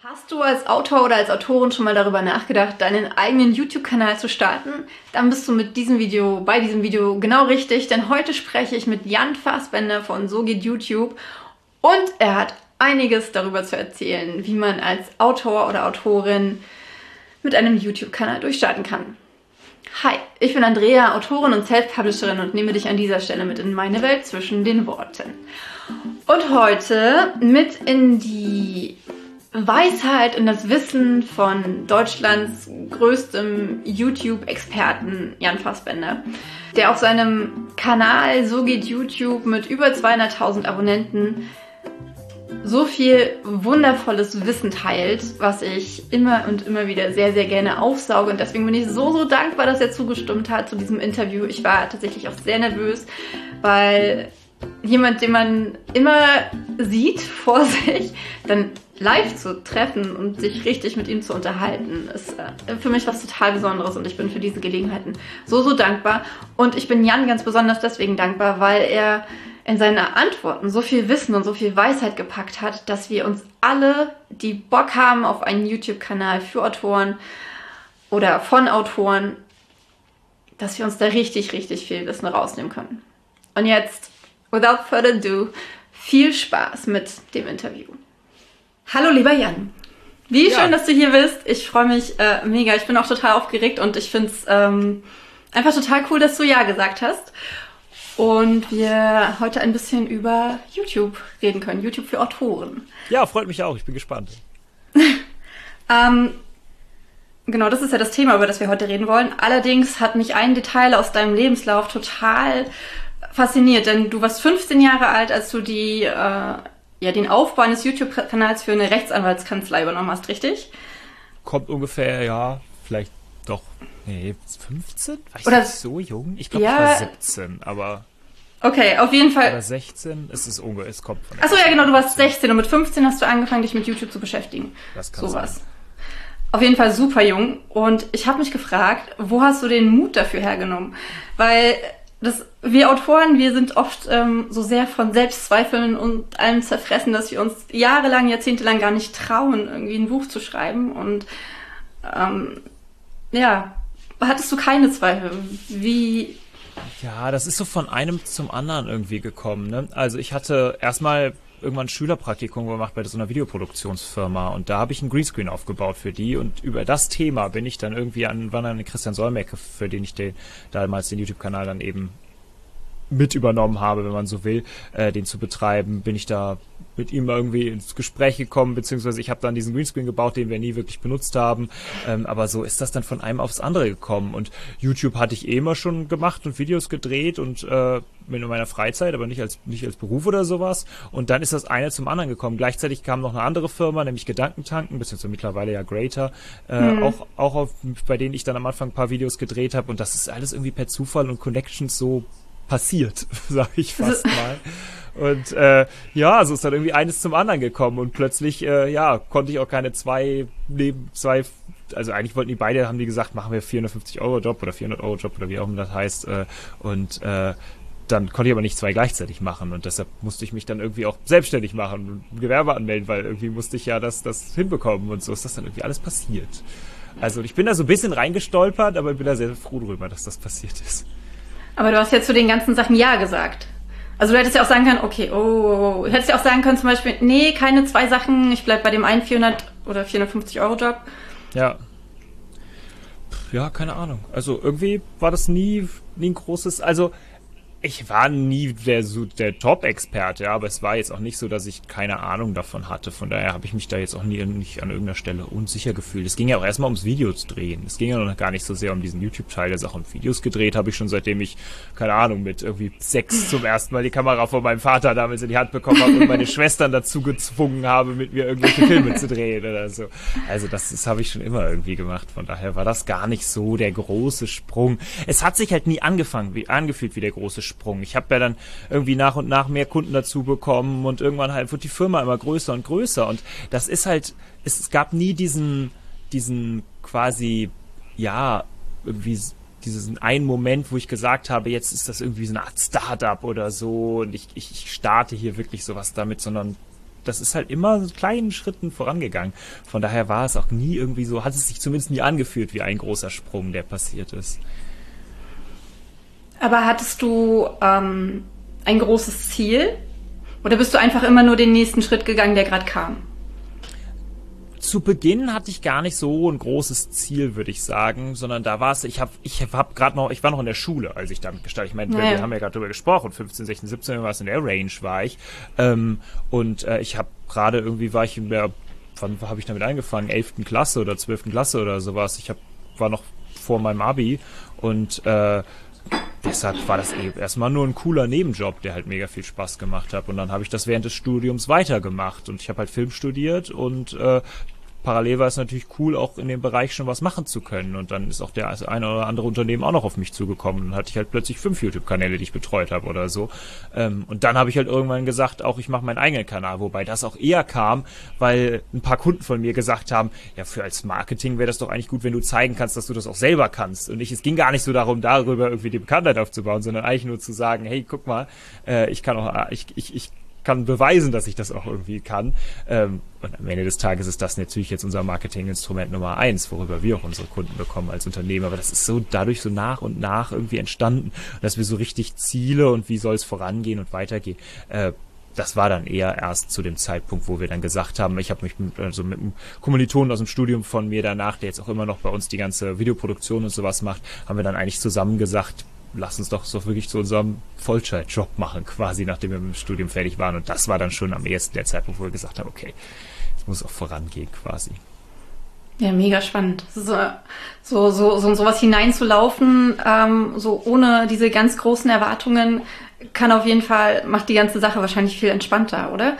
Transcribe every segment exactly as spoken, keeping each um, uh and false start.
Hast du als Autor oder als Autorin schon mal darüber nachgedacht, deinen eigenen YouTube-Kanal zu starten? Dann bist du mit diesem Video, bei diesem Video genau richtig, denn heute spreche ich mit Jan Fassbender von So geht YouTube und er hat einiges darüber zu erzählen, wie man als Autor oder Autorin mit einem YouTube-Kanal durchstarten kann. Hi, ich bin Andrea, Autorin und Self-Publisherin und nehme dich an dieser Stelle mit in meine Welt zwischen den Worten. Und heute mit in die Weisheit, in das Wissen von Deutschlands größtem YouTube-Experten Jan Fassbender, der auf seinem Kanal So geht YouTube mit über zweihunderttausend Abonnenten so viel wundervolles Wissen teilt, was ich immer und immer wieder sehr, sehr gerne aufsauge. Und deswegen bin ich so, so dankbar, dass er zugestimmt hat zu diesem Interview. Ich war tatsächlich auch sehr nervös, weil jemand, den man immer sieht vor sich, dann live zu treffen und sich richtig mit ihm zu unterhalten, ist äh, für mich was total Besonderes und ich bin für diese Gelegenheiten so, so dankbar. Und ich bin Jan ganz besonders deswegen dankbar, weil er in seine Antworten so viel Wissen und so viel Weisheit gepackt hat, dass wir uns alle, die Bock haben auf einen YouTube-Kanal für Autoren oder von Autoren, dass wir uns da richtig, richtig viel Wissen rausnehmen können. Und jetzt, without further ado, viel Spaß mit dem Interview. Hallo lieber Jan, wie ja. Schön, dass du hier bist. Ich freue mich äh, mega, ich bin auch total aufgeregt und ich finde es ähm, einfach total cool, dass du Ja gesagt hast. Und wir heute ein bisschen über YouTube reden können, YouTube für Autoren. Ja, freut mich auch, ich bin gespannt. ähm, genau, das ist ja das Thema, über das wir heute reden wollen. Allerdings hat mich ein Detail aus deinem Lebenslauf total fasziniert, denn du warst fünfzehn Jahre alt, als du die, äh, ja, den Aufbau eines YouTube-Kanals für eine Rechtsanwaltskanzlei übernommen hast, richtig? Kommt ungefähr, ja, vielleicht doch, nee, fünfzehn? War ich Oder so jung? Ich glaube, ja, ich war siebzehn, aber... Okay, auf jeden Fall. Oder sechzehn, es ist ungefähr, es kommt von... Achso, ja genau, du warst sechzehn und mit fünfzehn hast du angefangen, dich mit YouTube zu beschäftigen. Das kann Sowas. sein. Auf jeden Fall super jung und ich habe mich gefragt, wo hast du den Mut dafür hergenommen? Weil das, wir Autoren, wir sind oft ähm, so sehr von Selbstzweifeln und allem zerfressen, dass wir uns jahrelang, jahrzehntelang gar nicht trauen, irgendwie ein Buch zu schreiben. Und ähm, ja, hattest du keine Zweifel? Wie... Ja, das ist so von einem zum anderen irgendwie gekommen, ne? Also ich hatte erstmal irgendwann ein Schülerpraktikum gemacht bei so einer Videoproduktionsfirma und da habe ich einen Greenscreen aufgebaut für die und über das Thema bin ich dann irgendwie an, wann an Christian Solmecke, für den ich den, damals den YouTube-Kanal dann eben mit übernommen habe, wenn man so will, äh, den zu betreiben, bin ich da mit ihm irgendwie ins Gespräch gekommen, beziehungsweise ich habe dann diesen Greenscreen gebaut, den wir nie wirklich benutzt haben, ähm, aber so ist das dann von einem aufs andere gekommen und YouTube hatte ich eh immer schon gemacht und Videos gedreht und äh, in meiner Freizeit, aber nicht als nicht als Beruf oder sowas und dann ist das eine zum anderen gekommen. Gleichzeitig kam noch eine andere Firma, nämlich Gedankentanken, beziehungsweise mittlerweile ja Greater, äh, mhm. auch auch auf, bei denen ich dann am Anfang ein paar Videos gedreht habe und das ist alles irgendwie per Zufall und Connections so passiert, sage ich fast mal. Und äh, ja, so ist dann irgendwie eines zum anderen gekommen und plötzlich, äh, ja, konnte ich auch keine zwei neben zwei, also eigentlich wollten die beide, haben die gesagt, machen wir vierhundertfünfzig Euro Job oder vierhundert Euro Job oder wie auch immer das heißt äh, und äh, dann konnte ich aber nicht zwei gleichzeitig machen und deshalb musste ich mich dann irgendwie auch selbstständig machen und ein Gewerbe anmelden, weil irgendwie musste ich ja das, das hinbekommen und so ist das dann irgendwie alles passiert. Also ich bin da so ein bisschen reingestolpert, aber ich bin da sehr froh drüber, dass das passiert ist. Aber du hast ja zu den ganzen Sachen Ja gesagt. Also du hättest ja auch sagen können, okay, oh, du hättest ja auch sagen können zum Beispiel, nee, keine zwei Sachen, ich bleib bei dem einen vierhundert oder vierhundertfünfzig Euro Job. Ja. Ja, keine Ahnung. Also irgendwie war das nie, nie ein großes, also ich war nie der, so der Top-Experte, ja, aber es war jetzt auch nicht so, dass ich keine Ahnung davon hatte. Von daher habe ich mich da jetzt auch nie nicht an irgendeiner Stelle unsicher gefühlt. Es ging ja auch erstmal ums Videos drehen. Es ging ja noch gar nicht so sehr um diesen YouTube-Teil der Sache. Und Videos gedreht habe ich schon seitdem ich, keine Ahnung, mit irgendwie sechs zum ersten Mal die Kamera von meinem Vater damals in die Hand bekommen habe und meine Schwestern dazu gezwungen habe, mit mir irgendwelche Filme zu drehen oder so. Also das, das habe ich schon immer irgendwie gemacht. Von daher war das gar nicht so der große Sprung. Es hat sich halt nie angefangen, wie, angefühlt wie der große Sprung. Ich habe ja dann irgendwie nach und nach mehr Kunden dazu bekommen und irgendwann halt wird die Firma immer größer und größer und das ist halt, es, es gab nie diesen, diesen quasi, ja, irgendwie diesen einen Moment, wo ich gesagt habe, jetzt ist das irgendwie so eine Art Startup oder so und ich, ich, ich starte hier wirklich sowas damit, sondern das ist halt immer so kleinen Schritten vorangegangen. Von daher war es auch nie irgendwie so, hat es sich zumindest nie angefühlt wie ein großer Sprung, der passiert ist. Aber hattest du ähm, ein großes Ziel? Oder bist du einfach immer nur den nächsten Schritt gegangen, der gerade kam? Zu Beginn hatte ich gar nicht so ein großes Ziel, würde ich sagen, sondern da war es, ich habe ich hab gerade noch, ich war noch in der Schule, als ich damit gestartet. Ich meine, ja, wir ja. haben ja gerade drüber gesprochen, fünfzehn, sechzehn, siebzehn, was in der Range war ich. Ähm, und äh, ich habe gerade irgendwie, war ich in der, wann habe ich damit angefangen? elften Klasse oder zwölften Klasse oder sowas. Ich hab, war noch vor meinem Abi und äh, deshalb war das eben erstmal nur ein cooler Nebenjob, der halt mega viel Spaß gemacht hat. Und dann habe ich das während des Studiums weitergemacht. Und ich habe halt Film studiert und äh, parallel war es natürlich cool, auch in dem Bereich schon was machen zu können. Und dann ist auch der eine oder andere Unternehmen auch noch auf mich zugekommen. Dann hatte ich halt plötzlich fünf YouTube-Kanäle, die ich betreut habe oder so. Ähm, und dann habe ich halt irgendwann gesagt, auch ich mache meinen eigenen Kanal. Wobei das auch eher kam, weil ein paar Kunden von mir gesagt haben, ja, für als Marketing wäre das doch eigentlich gut, wenn du zeigen kannst, dass du das auch selber kannst. Und ich, es ging gar nicht so darum, darüber irgendwie die Bekanntheit aufzubauen, sondern eigentlich nur zu sagen, hey, guck mal, äh, ich kann auch, ich, ich, ich kann beweisen, dass ich das auch irgendwie kann. Ähm, und am Ende des Tages ist das natürlich jetzt unser Marketinginstrument Nummer eins, worüber wir auch unsere Kunden bekommen als Unternehmen. Aber das ist so dadurch so nach und nach irgendwie entstanden, dass wir so richtig Ziele und wie soll es vorangehen und weitergehen. Äh, das war dann eher erst zu dem Zeitpunkt, wo wir dann gesagt haben, ich habe mich mit, also mit einem Kommilitonen aus dem Studium von mir danach, der jetzt auch immer noch bei uns die ganze Videoproduktion und sowas macht, haben wir dann eigentlich zusammen gesagt, lass uns doch so wirklich zu unserem Vollzeitjob machen, quasi, nachdem wir mit dem Studium fertig waren. Und das war dann schon am ehesten der Zeitpunkt, wo wir gesagt haben, okay, es muss auch vorangehen, quasi. Ja, mega spannend. So, so, so, so, so was hineinzulaufen, ähm, so ohne diese ganz großen Erwartungen, kann auf jeden Fall, macht die ganze Sache wahrscheinlich viel entspannter, oder?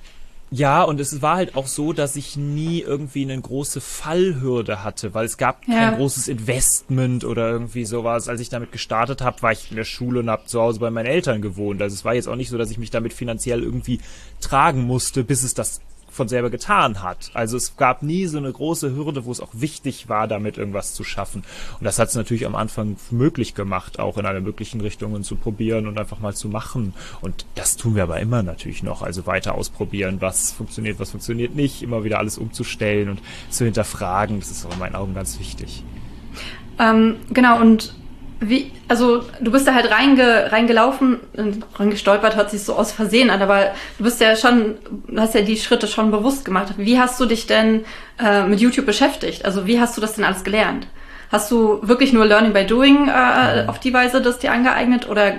Ja, und es war halt auch so, dass ich nie irgendwie eine große Fallhürde hatte, weil es gab ja. kein großes Investment oder irgendwie sowas. Als ich damit gestartet habe, war ich in der Schule und habe zu Hause bei meinen Eltern gewohnt. Also es war jetzt auch nicht so, dass ich mich damit finanziell irgendwie tragen musste, bis es das von selber getan hat. Also es gab nie so eine große Hürde, wo es auch wichtig war, damit irgendwas zu schaffen. Und das hat es natürlich am Anfang möglich gemacht, auch in alle möglichen Richtungen zu probieren und einfach mal zu machen. Und das tun wir aber immer natürlich noch. Also weiter ausprobieren, was funktioniert, was funktioniert nicht, immer wieder alles umzustellen und zu hinterfragen. Das ist auch in meinen Augen ganz wichtig. Ähm, genau, und wie, also du bist da halt reinge, reingelaufen, reingestolpert, hört sich so aus Versehen an, aber du bist ja schon, du hast ja die Schritte schon bewusst gemacht. Wie hast du dich denn äh, mit YouTube beschäftigt? Also wie hast du das denn alles gelernt? Hast du wirklich nur Learning by Doing äh, auf die Weise das dir angeeignet oder?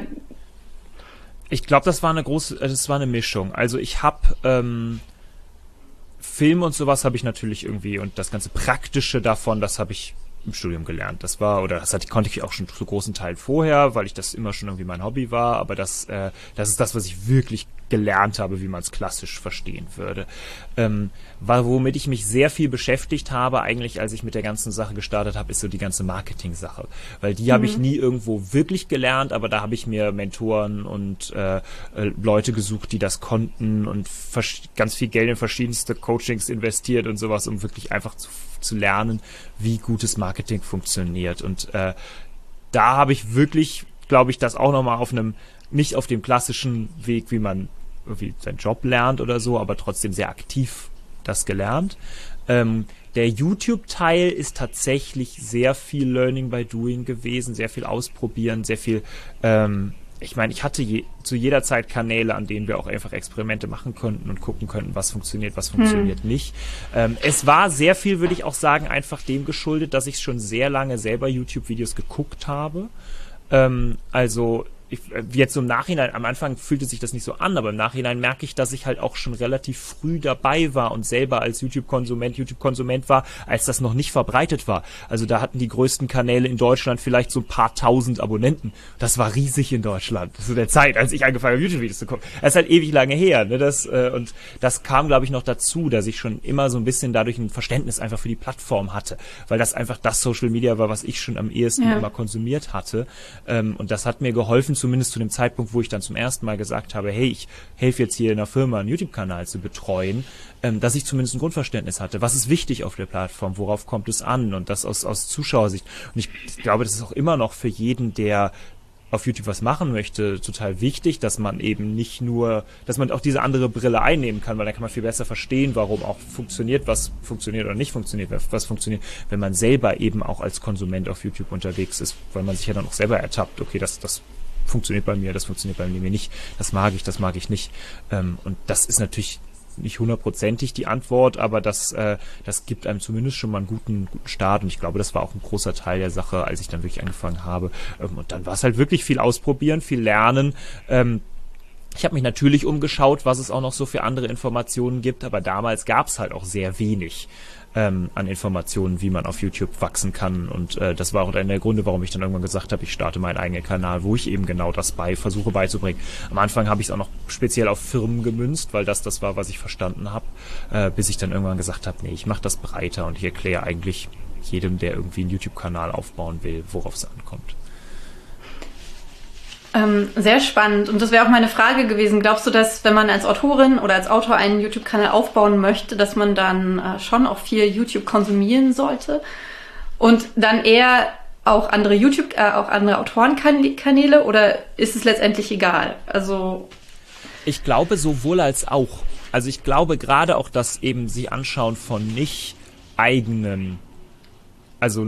Ich glaube, das war eine große, das war eine Mischung. Also ich habe ähm, Film und sowas habe ich natürlich irgendwie und das ganze Praktische davon, das habe ich im Studium gelernt. Das war, oder das hatte, konnte ich auch schon zu großen Teilen vorher, weil ich das immer schon irgendwie mein Hobby war, aber das, äh, das ist das, was ich wirklich gelernt habe, wie man es klassisch verstehen würde. Ähm, weil womit ich mich sehr viel beschäftigt habe, eigentlich als ich mit der ganzen Sache gestartet habe, ist so die ganze Marketing-Sache. Weil die mhm. habe ich nie irgendwo wirklich gelernt, aber da habe ich mir Mentoren und äh, äh, Leute gesucht, die das konnten und ganz viel Geld in verschiedenste Coachings investiert und sowas, um wirklich einfach zu zu lernen, wie gutes Marketing funktioniert. Und äh, da habe ich wirklich, glaube ich, das auch nochmal auf einem, nicht auf dem klassischen Weg, wie man irgendwie seinen Job lernt oder so, aber trotzdem sehr aktiv das gelernt. Ähm, der YouTube-Teil ist tatsächlich sehr viel Learning by Doing gewesen, sehr viel ausprobieren, sehr viel ähm, ich meine, ich hatte je, zu jeder Zeit Kanäle, an denen wir auch einfach Experimente machen konnten und gucken könnten, was funktioniert, was funktioniert hm. nicht. Ähm, es war sehr viel, würde ich auch sagen, einfach dem geschuldet, dass ich schon sehr lange selber YouTube-Videos geguckt habe. Ähm, also ich, jetzt so im Nachhinein, am Anfang fühlte sich das nicht so an, aber im Nachhinein merke ich, dass ich halt auch schon relativ früh dabei war und selber als YouTube-Konsument, YouTube-Konsument war, als das noch nicht verbreitet war. Also da hatten die größten Kanäle in Deutschland vielleicht so ein paar tausend Abonnenten. Das war riesig in Deutschland zu der Zeit, als ich angefangen habe, YouTube-Videos zu gucken. Das ist halt ewig lange her, ne? Das, äh, und das kam, glaube ich, noch dazu, dass ich schon immer so ein bisschen dadurch ein Verständnis einfach für die Plattform hatte, weil das einfach das Social Media war, was ich schon am ehesten ja. immer konsumiert hatte. Ähm, und das hat mir geholfen, zumindest zu dem Zeitpunkt, wo ich dann zum ersten Mal gesagt habe, hey, ich helfe jetzt hier in einer Firma, einen YouTube-Kanal zu betreuen, ähm, dass ich zumindest ein Grundverständnis hatte. Was ist wichtig auf der Plattform? Worauf kommt es an? Und das aus, aus Zuschauersicht. Und ich glaube, das ist auch immer noch für jeden, der auf YouTube was machen möchte, total wichtig, dass man eben nicht nur, dass man auch diese andere Brille einnehmen kann, weil dann kann man viel besser verstehen, warum auch funktioniert, was funktioniert oder nicht funktioniert, was funktioniert, wenn man selber eben auch als Konsument auf YouTube unterwegs ist, weil man sich ja dann auch selber ertappt, okay, das, das funktioniert bei mir, das funktioniert bei mir nicht, das mag ich, das mag ich nicht. Und das ist natürlich nicht hundertprozentig die Antwort, aber das, äh, das gibt einem zumindest schon mal einen guten, guten Start und ich glaube, das war auch ein großer Teil der Sache, als ich dann wirklich angefangen habe. Ähm, und dann war es halt wirklich viel ausprobieren, viel lernen. Ähm, ich habe mich natürlich umgeschaut, was es auch noch so für andere Informationen gibt, aber damals gab es halt auch sehr wenig ähm, an Informationen, wie man auf YouTube wachsen kann und äh, das war auch einer der Gründe, warum ich dann irgendwann gesagt habe, ich starte meinen eigenen Kanal, wo ich eben genau das bei versuche beizubringen. Am Anfang habe ich es auch noch speziell auf Firmen gemünzt, weil das das war, was ich verstanden habe, äh, bis ich dann irgendwann gesagt habe, nee, ich mache das breiter und ich erkläre eigentlich jedem, der irgendwie einen YouTube-Kanal aufbauen will, worauf es ankommt. Ähm, sehr spannend. Und das wäre auch meine Frage gewesen. Glaubst du, dass wenn man als Autorin oder als Autor einen YouTube-Kanal aufbauen möchte, dass man dann äh, schon auch viel YouTube konsumieren sollte und dann eher auch andere YouTube, äh, auch andere Autorenkanäle oder ist es letztendlich egal? Also ich glaube sowohl als auch. Also ich glaube gerade auch, dass eben sie anschauen von nicht eigenen, also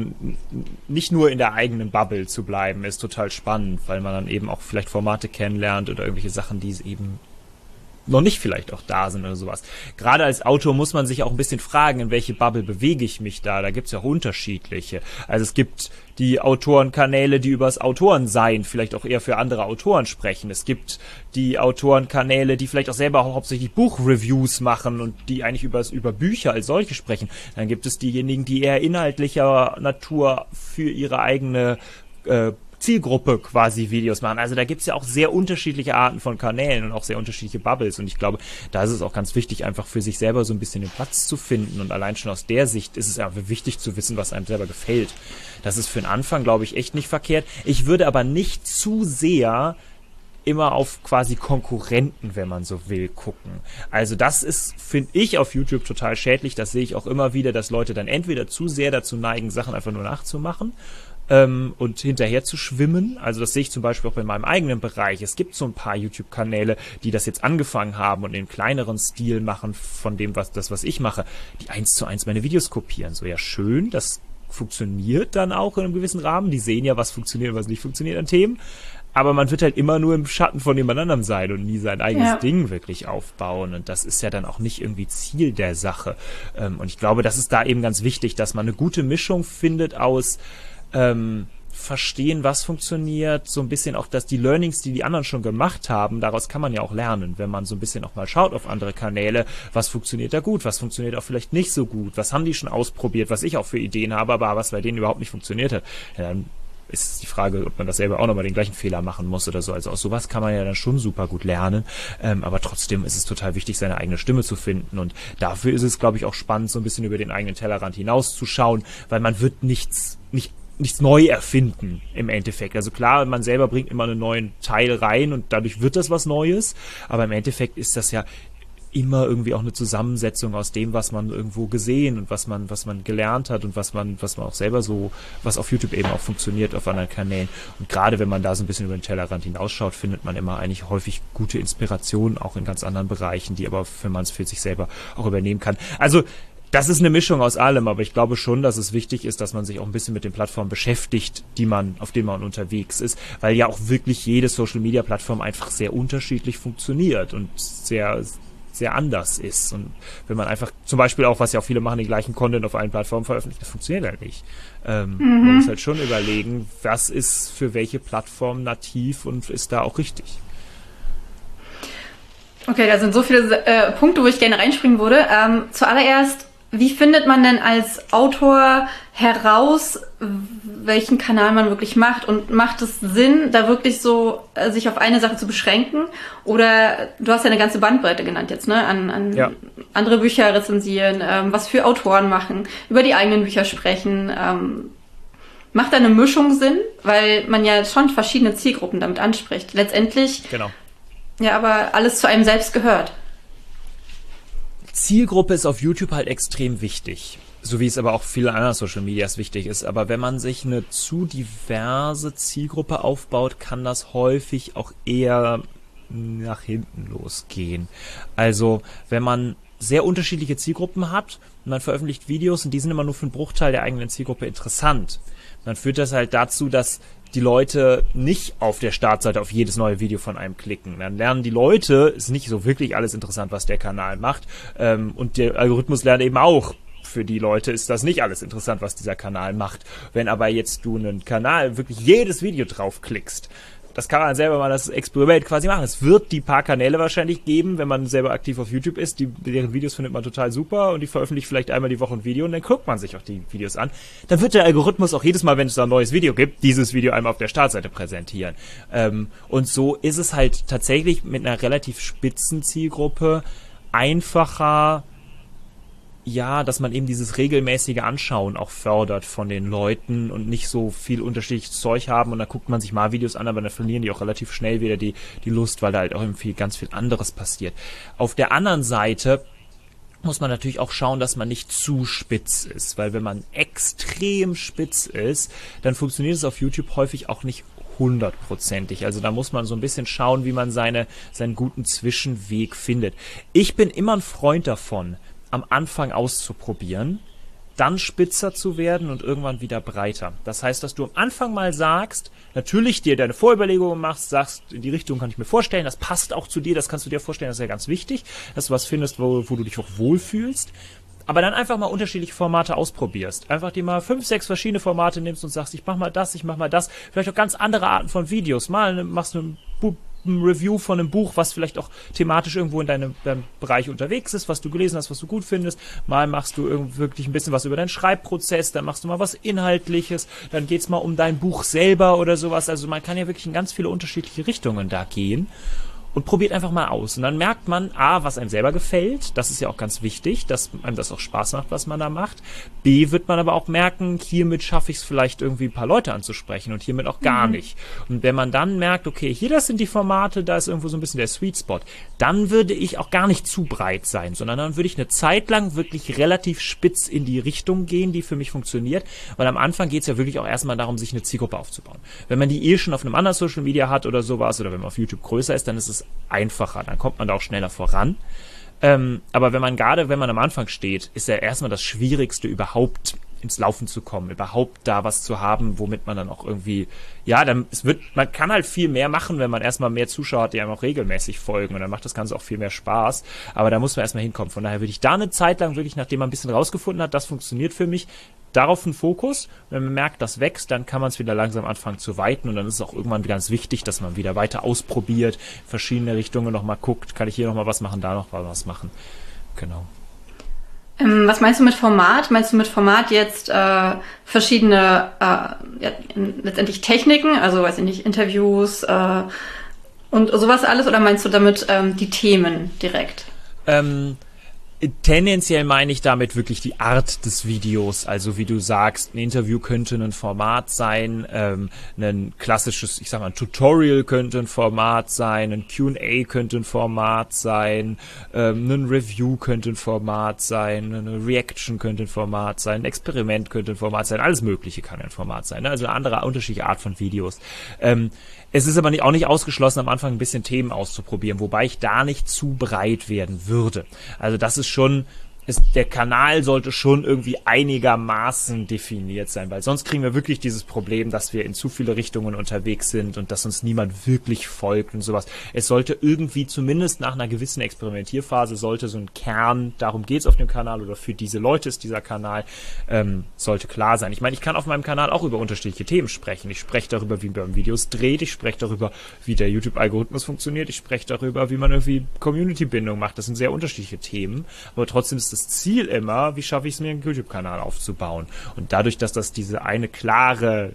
nicht nur in der eigenen Bubble zu bleiben, ist total spannend, weil man dann eben auch vielleicht Formate kennenlernt oder irgendwelche Sachen, die es eben noch nicht vielleicht auch da sind oder sowas. Gerade als Autor muss man sich auch ein bisschen fragen, in welche Bubble bewege ich mich da. Da gibt es ja auch unterschiedliche. Also es gibt die Autorenkanäle, die übers Autorensein vielleicht auch eher für andere Autoren sprechen. Es gibt die Autorenkanäle, die vielleicht auch selber auch hauptsächlich Buchreviews machen und die eigentlich übers, über Bücher als solche sprechen. Dann gibt es diejenigen, die eher inhaltlicher Natur für ihre eigene äh, Zielgruppe quasi Videos machen. Also da gibt's ja auch sehr unterschiedliche Arten von Kanälen und auch sehr unterschiedliche Bubbles und ich glaube, da ist es auch ganz wichtig, einfach für sich selber so ein bisschen den Platz zu finden und allein schon aus der Sicht ist es einfach wichtig zu wissen, was einem selber gefällt. Das ist für den Anfang, glaube ich, echt nicht verkehrt. Ich würde aber nicht zu sehr immer auf quasi Konkurrenten, wenn man so will, gucken. Also das ist, finde ich, auf YouTube total schädlich. Das sehe ich auch immer wieder, dass Leute dann entweder zu sehr dazu neigen, Sachen einfach nur nachzumachen ähm, und hinterher zu schwimmen. Also das sehe ich zum Beispiel auch in meinem eigenen Bereich. Es gibt so ein paar YouTube-Kanäle, die das jetzt angefangen haben und in kleineren Stil machen von dem, was das, was ich mache, die eins zu eins meine Videos kopieren. So, ja schön, das funktioniert dann auch in einem gewissen Rahmen. Die sehen ja, was funktioniert und was nicht funktioniert an Themen. Aber man wird halt immer nur im Schatten von jemand anderem sein und nie sein eigenes ja. Ding wirklich aufbauen. Und das ist ja dann auch nicht irgendwie Ziel der Sache. Und ich glaube, das ist da eben ganz wichtig, dass man eine gute Mischung findet aus ähm, verstehen, was funktioniert, so ein bisschen auch, dass die Learnings, die die anderen schon gemacht haben, daraus kann man ja auch lernen, wenn man so ein bisschen auch mal schaut auf andere Kanäle, was funktioniert da gut, was funktioniert auch vielleicht nicht so gut, was haben die schon ausprobiert, was ich auch für Ideen habe, aber was bei denen überhaupt nicht funktioniert hat. Ja, dann ist die Frage, ob man das selber auch nochmal den gleichen Fehler machen muss oder so. Also aus sowas kann man ja dann schon super gut lernen. Ähm, aber trotzdem ist es total wichtig, seine eigene Stimme zu finden. Und dafür ist es, glaube ich, auch spannend, so ein bisschen über den eigenen Tellerrand hinauszuschauen, weil man wird nichts, nicht nichts neu erfinden im Endeffekt. Also klar, man selber bringt immer einen neuen Teil rein und dadurch wird das was Neues. Aber im Endeffekt ist das ja immer irgendwie auch eine Zusammensetzung aus dem, was man irgendwo gesehen und was man, was man gelernt hat und was man, was man auch selber so, was auf YouTube eben auch funktioniert auf anderen Kanälen. Und gerade wenn man da so ein bisschen über den Tellerrand hinausschaut, findet man immer eigentlich häufig gute Inspirationen auch in ganz anderen Bereichen, die aber, wenn man es für sich selber auch übernehmen kann. Also, das ist eine Mischung aus allem, aber ich glaube schon, dass es wichtig ist, dass man sich auch ein bisschen mit den Plattformen beschäftigt, die man, auf denen man unterwegs ist, weil ja auch wirklich jede Social-Media-Plattform einfach sehr unterschiedlich funktioniert und sehr sehr anders ist. Und wenn man einfach, zum Beispiel auch, was ja auch viele machen, den gleichen Content auf allen Plattformen veröffentlicht, das funktioniert halt nicht. Ähm, mhm. Man muss halt schon überlegen, was ist für welche Plattform nativ und ist da auch richtig. Okay, da sind so viele äh, Punkte, wo ich gerne reinspringen würde. Ähm, zuallererst, wie findet man denn als Autor heraus, welchen Kanal man wirklich macht? Und macht es Sinn, da wirklich so äh, sich auf eine Sache zu beschränken? Oder du hast ja eine ganze Bandbreite genannt jetzt, ne? An, an ja. andere Bücher rezensieren, ähm, was für Autoren machen, über die eigenen Bücher sprechen. Ähm, macht da eine Mischung Sinn? Weil man ja schon verschiedene Zielgruppen damit anspricht. Letztendlich, genau. ja, aber alles zu einem selbst gehört. Zielgruppe ist auf YouTube halt extrem wichtig. So wie es aber auch viele andere Social Medias wichtig ist. Aber wenn man sich eine zu diverse Zielgruppe aufbaut, kann das häufig auch eher nach hinten losgehen. Also wenn man sehr unterschiedliche Zielgruppen hat und man veröffentlicht Videos und die sind immer nur für einen Bruchteil der eigenen Zielgruppe interessant, dann führt das halt dazu, dass die Leute nicht auf der Startseite auf jedes neue Video von einem klicken. Dann lernen die Leute, ist nicht so wirklich alles interessant, was der Kanal macht. Ähm, und der Algorithmus lernt eben auch, für die Leute ist das nicht alles interessant, was dieser Kanal macht. Wenn aber jetzt du einen Kanal wirklich jedes Video draufklickst, das kann man selber mal das Experiment quasi machen. Es wird die paar Kanäle wahrscheinlich geben, wenn man selber aktiv auf YouTube ist, die, deren Videos findet man total super und die veröffentlichen vielleicht einmal die Woche ein Video und dann guckt man sich auch die Videos an. Dann wird der Algorithmus auch jedes Mal, wenn es da ein neues Video gibt, dieses Video einmal auf der Startseite präsentieren. Ähm, und so ist es halt tatsächlich mit einer relativ spitzen Zielgruppe einfacher, ja, dass man eben dieses regelmäßige Anschauen auch fördert von den Leuten und nicht so viel unterschiedliches Zeug haben und dann guckt man sich mal Videos an, aber dann verlieren die auch relativ schnell wieder die, die Lust, weil da halt auch irgendwie ganz viel anderes passiert. Auf der anderen Seite muss man natürlich auch schauen, dass man nicht zu spitz ist, weil wenn man extrem spitz ist, dann funktioniert es auf YouTube häufig auch nicht hundertprozentig. Also da muss man so ein bisschen schauen, wie man seine, seinen guten Zwischenweg findet. Ich bin immer ein Freund davon, am Anfang auszuprobieren, dann spitzer zu werden und irgendwann wieder breiter. Das heißt, dass du am Anfang mal sagst, natürlich dir deine Vorüberlegungen machst, sagst, in die Richtung kann ich mir vorstellen, das passt auch zu dir, das kannst du dir vorstellen, das ist ja ganz wichtig, dass du was findest, wo, wo du dich auch wohlfühlst. Aber dann einfach mal unterschiedliche Formate ausprobierst. Einfach dir mal fünf, sechs verschiedene Formate nimmst und sagst, ich mach mal das, ich mach mal das. Vielleicht auch ganz andere Arten von Videos. Mal machst du ein Bu- ein Review von einem Buch, was vielleicht auch thematisch irgendwo in deinem, deinem Bereich unterwegs ist, was du gelesen hast, was du gut findest. Mal machst du irgendwie wirklich ein bisschen was über deinen Schreibprozess, dann machst du mal was Inhaltliches, dann geht's mal um dein Buch selber oder sowas. Also man kann ja wirklich in ganz viele unterschiedliche Richtungen da gehen. Und probiert einfach mal aus. Und dann merkt man, A, was einem selber gefällt. Das ist ja auch ganz wichtig, dass einem das auch Spaß macht, was man da macht. B, wird man aber auch merken, hiermit schaffe ich es vielleicht irgendwie ein paar Leute anzusprechen und hiermit auch gar mhm. nicht. Und wenn man dann merkt, okay, hier, das sind die Formate, da ist irgendwo so ein bisschen der Sweet Spot, dann würde ich auch gar nicht zu breit sein, sondern dann würde ich eine Zeit lang wirklich relativ spitz in die Richtung gehen, die für mich funktioniert. Weil am Anfang geht es ja wirklich auch erstmal darum, sich eine Zielgruppe aufzubauen. Wenn man die eh schon auf einem anderen Social Media hat oder sowas, oder wenn man auf YouTube größer ist, dann ist es einfacher, dann kommt man da auch schneller voran. Ähm, aber wenn man gerade, wenn man am Anfang steht, ist ja erstmal das Schwierigste überhaupt ins Laufen zu kommen, überhaupt da was zu haben, womit man dann auch irgendwie, ja, dann, es wird, man kann halt viel mehr machen, wenn man erstmal mehr Zuschauer hat, die einem auch regelmäßig folgen und dann macht das Ganze auch viel mehr Spaß, aber da muss man erstmal hinkommen. Von daher würde ich da eine Zeit lang wirklich, nachdem man ein bisschen rausgefunden hat, das funktioniert für mich, darauf einen Fokus. Wenn man merkt, das wächst, dann kann man es wieder langsam anfangen zu weiten und dann ist es auch irgendwann ganz wichtig, dass man wieder weiter ausprobiert, verschiedene Richtungen nochmal guckt, kann ich hier nochmal was machen, da noch mal was machen. Genau. Ähm, was meinst du mit Format? Meinst du mit Format jetzt äh, verschiedene äh, ja, letztendlich Techniken, also weiß ich nicht, Interviews äh, und sowas alles, oder meinst du damit ähm, die Themen direkt? Ähm, tendenziell meine ich damit wirklich die Art des Videos, also wie du sagst, ein Interview könnte ein Format sein, ähm, ein klassisches, ich sag mal, ein Tutorial könnte ein Format sein, ein Q und A könnte ein Format sein, ähm, ein Review könnte ein Format sein, eine Reaction könnte ein Format sein, ein Experiment könnte ein Format sein, alles Mögliche kann ein Format sein, ne? Also eine andere, unterschiedliche Art von Videos. Ähm, Es ist aber nicht, auch nicht ausgeschlossen, am Anfang ein bisschen Themen auszuprobieren, wobei ich da nicht zu breit werden würde. Also das ist schon, ist, der Kanal sollte schon irgendwie einigermaßen definiert sein, weil sonst kriegen wir wirklich dieses Problem, dass wir in zu viele Richtungen unterwegs sind und dass uns niemand wirklich folgt und sowas. Es sollte irgendwie, zumindest nach einer gewissen Experimentierphase, sollte so ein Kern, darum geht's auf dem Kanal oder für diese Leute ist dieser Kanal, ähm, sollte klar sein. Ich meine, ich kann auf meinem Kanal auch über unterschiedliche Themen sprechen. Ich spreche darüber, wie man Videos dreht, ich spreche darüber, wie der YouTube-Algorithmus funktioniert, ich spreche darüber, wie man irgendwie Community-Bindung macht. Das sind sehr unterschiedliche Themen, aber trotzdem ist das Ziel immer, wie schaffe ich es mir, einen YouTube-Kanal aufzubauen. Und dadurch, dass das diese eine klare,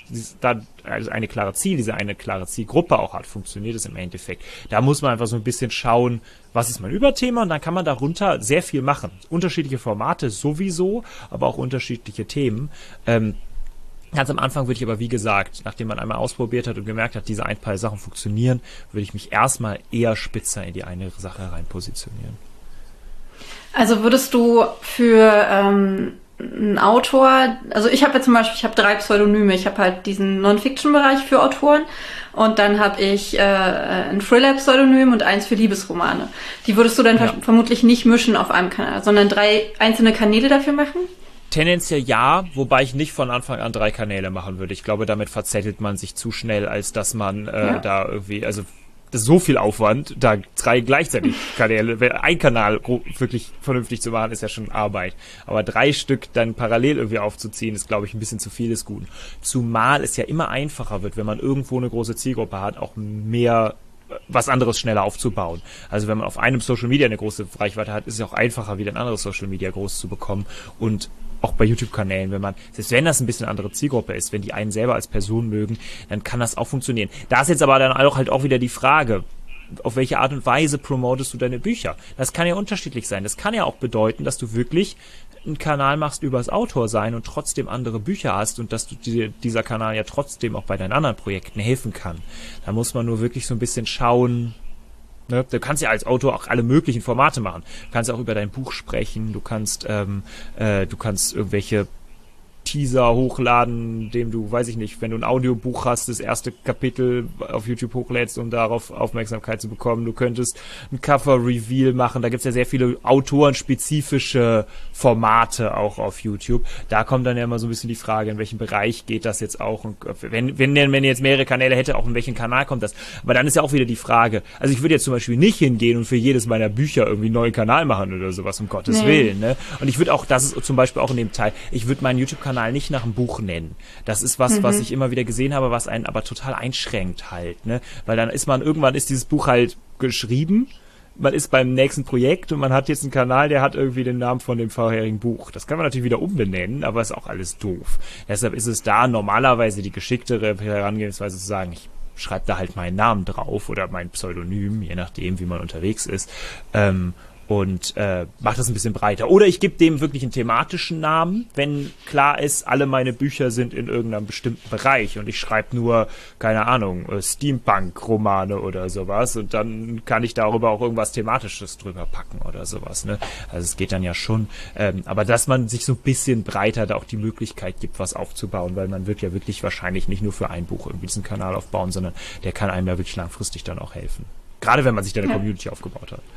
also eine klare Ziel, diese eine klare Zielgruppe auch hat, funktioniert es im Endeffekt. Da muss man einfach so ein bisschen schauen, was ist mein Überthema, und dann kann man darunter sehr viel machen. Unterschiedliche Formate sowieso, aber auch unterschiedliche Themen. Ähm, Ganz am Anfang würde ich aber, wie gesagt, nachdem man einmal ausprobiert hat und gemerkt hat, diese ein paar Sachen funktionieren, würde ich mich erstmal eher spitzer in die eine Sache rein positionieren. Also würdest du für ähm, einen Autor, also ich habe ja zum Beispiel, ich habe drei Pseudonyme. Ich habe halt diesen Non-Fiction-Bereich für Autoren und dann habe ich äh, ein Thriller-Pseudonym und eins für Liebesromane. Die würdest du dann ja. ver- vermutlich nicht mischen auf einem Kanal, sondern drei einzelne Kanäle dafür machen? Tendenziell ja, wobei ich nicht von Anfang an drei Kanäle machen würde. Ich glaube, damit verzettelt man sich zu schnell, als dass man äh, ja. da irgendwie, also das ist so viel Aufwand, da drei gleichzeitig Kanäle, ein Kanal wirklich vernünftig zu machen, ist ja schon Arbeit. Aber drei Stück dann parallel irgendwie aufzuziehen, ist, glaube ich, ein bisschen zu viel des Guten. Zumal es ja immer einfacher wird, wenn man irgendwo eine große Zielgruppe hat, auch mehr was anderes schneller aufzubauen. Also wenn man auf einem Social Media eine große Reichweite hat, ist es auch einfacher, wieder ein anderes Social Media groß zu bekommen. Und auch bei YouTube-Kanälen, wenn man, selbst wenn das ein bisschen andere Zielgruppe ist, wenn die einen selber als Person mögen, dann kann das auch funktionieren. Da ist jetzt aber dann auch halt auch wieder die Frage, auf welche Art und Weise promotest du deine Bücher? Das kann ja unterschiedlich sein. Das kann ja auch bedeuten, dass du wirklich einen Kanal machst übers Autorsein und trotzdem andere Bücher hast und dass du die, dieser Kanal ja trotzdem auch bei deinen anderen Projekten helfen kann. Da muss man nur wirklich so ein bisschen schauen. Ne? Du kannst ja als Autor auch alle möglichen Formate machen. Du kannst auch über dein Buch sprechen, du kannst ähm, äh, du kannst irgendwelche Teaser hochladen, dem du, weiß ich nicht, wenn du ein Audiobuch hast, das erste Kapitel auf YouTube hochlädst, um darauf Aufmerksamkeit zu bekommen. Du könntest ein Cover-Reveal machen. Da gibt's ja sehr viele autorenspezifische Formate auch auf YouTube. Da kommt dann ja immer so ein bisschen die Frage, in welchem Bereich geht das jetzt auch? Und wenn, wenn, wenn ihr jetzt mehrere Kanäle hätte, auch in welchen Kanal kommt das? Aber dann ist ja auch wieder die Frage, also ich würde jetzt zum Beispiel nicht hingehen und für jedes meiner Bücher irgendwie einen neuen Kanal machen oder sowas, um Gottes nee. Willen. Ne? Und ich würde auch, das ist zum Beispiel auch in dem Teil, ich würde meinen YouTube-Kanal nicht nach einem Buch nennen. Das ist was, mhm. was ich immer wieder gesehen habe, was einen aber total einschränkt halt, ne? Weil dann ist man, irgendwann ist dieses Buch halt geschrieben, man ist beim nächsten Projekt und man hat jetzt einen Kanal, der hat irgendwie den Namen von dem vorherigen Buch. Das kann man natürlich wieder umbenennen, aber ist auch alles doof. Deshalb ist es da normalerweise die geschicktere Herangehensweise zu sagen, ich schreibe da halt meinen Namen drauf oder mein Pseudonym, je nachdem, wie man unterwegs ist. Ähm, und äh, mache das ein bisschen breiter. Oder ich gebe dem wirklich einen thematischen Namen, wenn klar ist, alle meine Bücher sind in irgendeinem bestimmten Bereich und ich schreibe nur, keine Ahnung, äh, Steampunk-Romane oder sowas und dann kann ich darüber auch irgendwas Thematisches drüber packen oder sowas. Ne? Also es geht dann ja schon. Ähm, aber dass man sich so ein bisschen breiter da auch die Möglichkeit gibt, was aufzubauen, weil man wird ja wirklich wahrscheinlich nicht nur für ein Buch irgendwie diesen Kanal aufbauen, sondern der kann einem ja wirklich langfristig dann auch helfen. Gerade wenn man sich da eine ja. Community aufgebaut hat.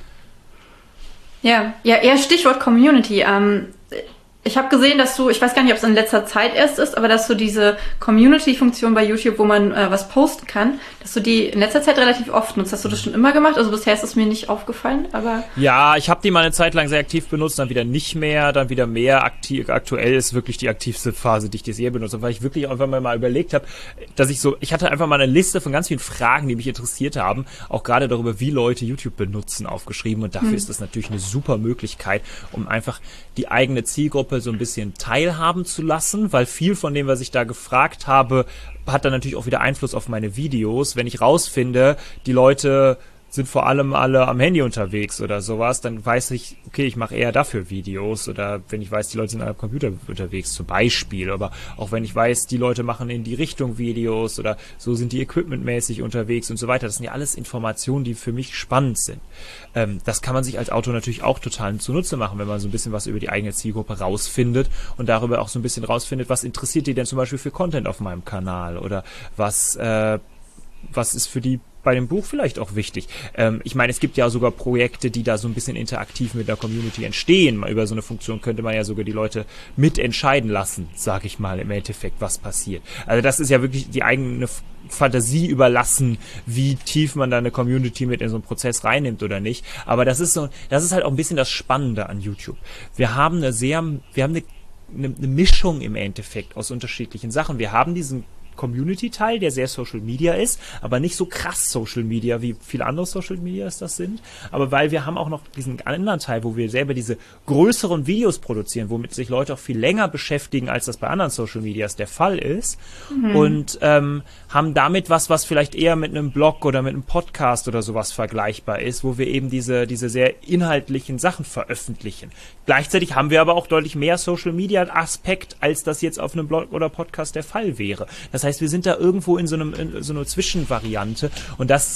Ja, ja, eher Stichwort Community. Ähm, ich habe gesehen, dass du, ich weiß gar nicht, ob es in letzter Zeit erst ist, aber dass du diese Community-Funktion bei YouTube, wo man äh, was posten kann, dass du die in letzter Zeit relativ oft nutzt. Hast du das schon immer gemacht? Also bisher ist es mir nicht aufgefallen, aber... Ja, ich habe die mal eine Zeit lang sehr aktiv benutzt, dann wieder nicht mehr, dann wieder mehr aktiv. Aktuell ist wirklich die aktivste Phase, die ich das je benutze, weil ich wirklich einfach mal überlegt habe, dass ich so, ich hatte einfach mal eine Liste von ganz vielen Fragen, die mich interessiert haben, auch gerade darüber, wie Leute YouTube benutzen, aufgeschrieben und dafür hm. ist das natürlich eine super Möglichkeit, um einfach die eigene Zielgruppe so ein bisschen teilhaben zu lassen, weil viel von dem, was ich da gefragt habe, hat dann natürlich auch wieder Einfluss auf meine Videos. Wenn ich rausfinde, die Leute sind vor allem alle am Handy unterwegs oder sowas, dann weiß ich, okay, ich mache eher dafür Videos oder wenn ich weiß, die Leute sind am Computer unterwegs zum Beispiel, aber auch wenn ich weiß, die Leute machen in die Richtung Videos oder so sind die equipmentmäßig unterwegs und so weiter, das sind ja alles Informationen, die für mich spannend sind. Ähm, das kann man sich als Autor natürlich auch total zunutze machen, wenn man so ein bisschen was über die eigene Zielgruppe rausfindet und darüber auch so ein bisschen rausfindet, was interessiert die denn zum Beispiel für Content auf meinem Kanal oder was, äh, was ist für die bei dem Buch vielleicht auch wichtig. Ähm, ich meine, es gibt ja sogar Projekte, die da so ein bisschen interaktiv mit der Community entstehen. Über so eine Funktion könnte man ja sogar die Leute mitentscheiden lassen, sag ich mal, im Endeffekt, was passiert. Also das ist ja wirklich die eigene Fantasie überlassen, wie tief man da eine Community mit in so einen Prozess reinnimmt oder nicht. Aber das ist so, das ist halt auch ein bisschen das Spannende an YouTube. Wir haben eine sehr, wir haben eine, eine, eine Mischung im Endeffekt aus unterschiedlichen Sachen. Wir haben diesen Community-Teil, der sehr Social Media ist, aber nicht so krass Social Media, wie viele andere Social Medias das sind. Aber weil wir haben auch noch diesen anderen Teil, wo wir selber diese größeren Videos produzieren, womit sich Leute auch viel länger beschäftigen, als das bei anderen Social Medias der Fall ist. Mhm. Und ähm, haben damit was, was vielleicht eher mit einem Blog oder mit einem Podcast oder sowas vergleichbar ist, wo wir eben diese, diese sehr inhaltlichen Sachen veröffentlichen. Gleichzeitig haben wir aber auch deutlich mehr Social Media Aspekt, als das jetzt auf einem Blog oder Podcast der Fall wäre. Das heißt, wir sind da irgendwo in so einem in so einer Zwischenvariante und das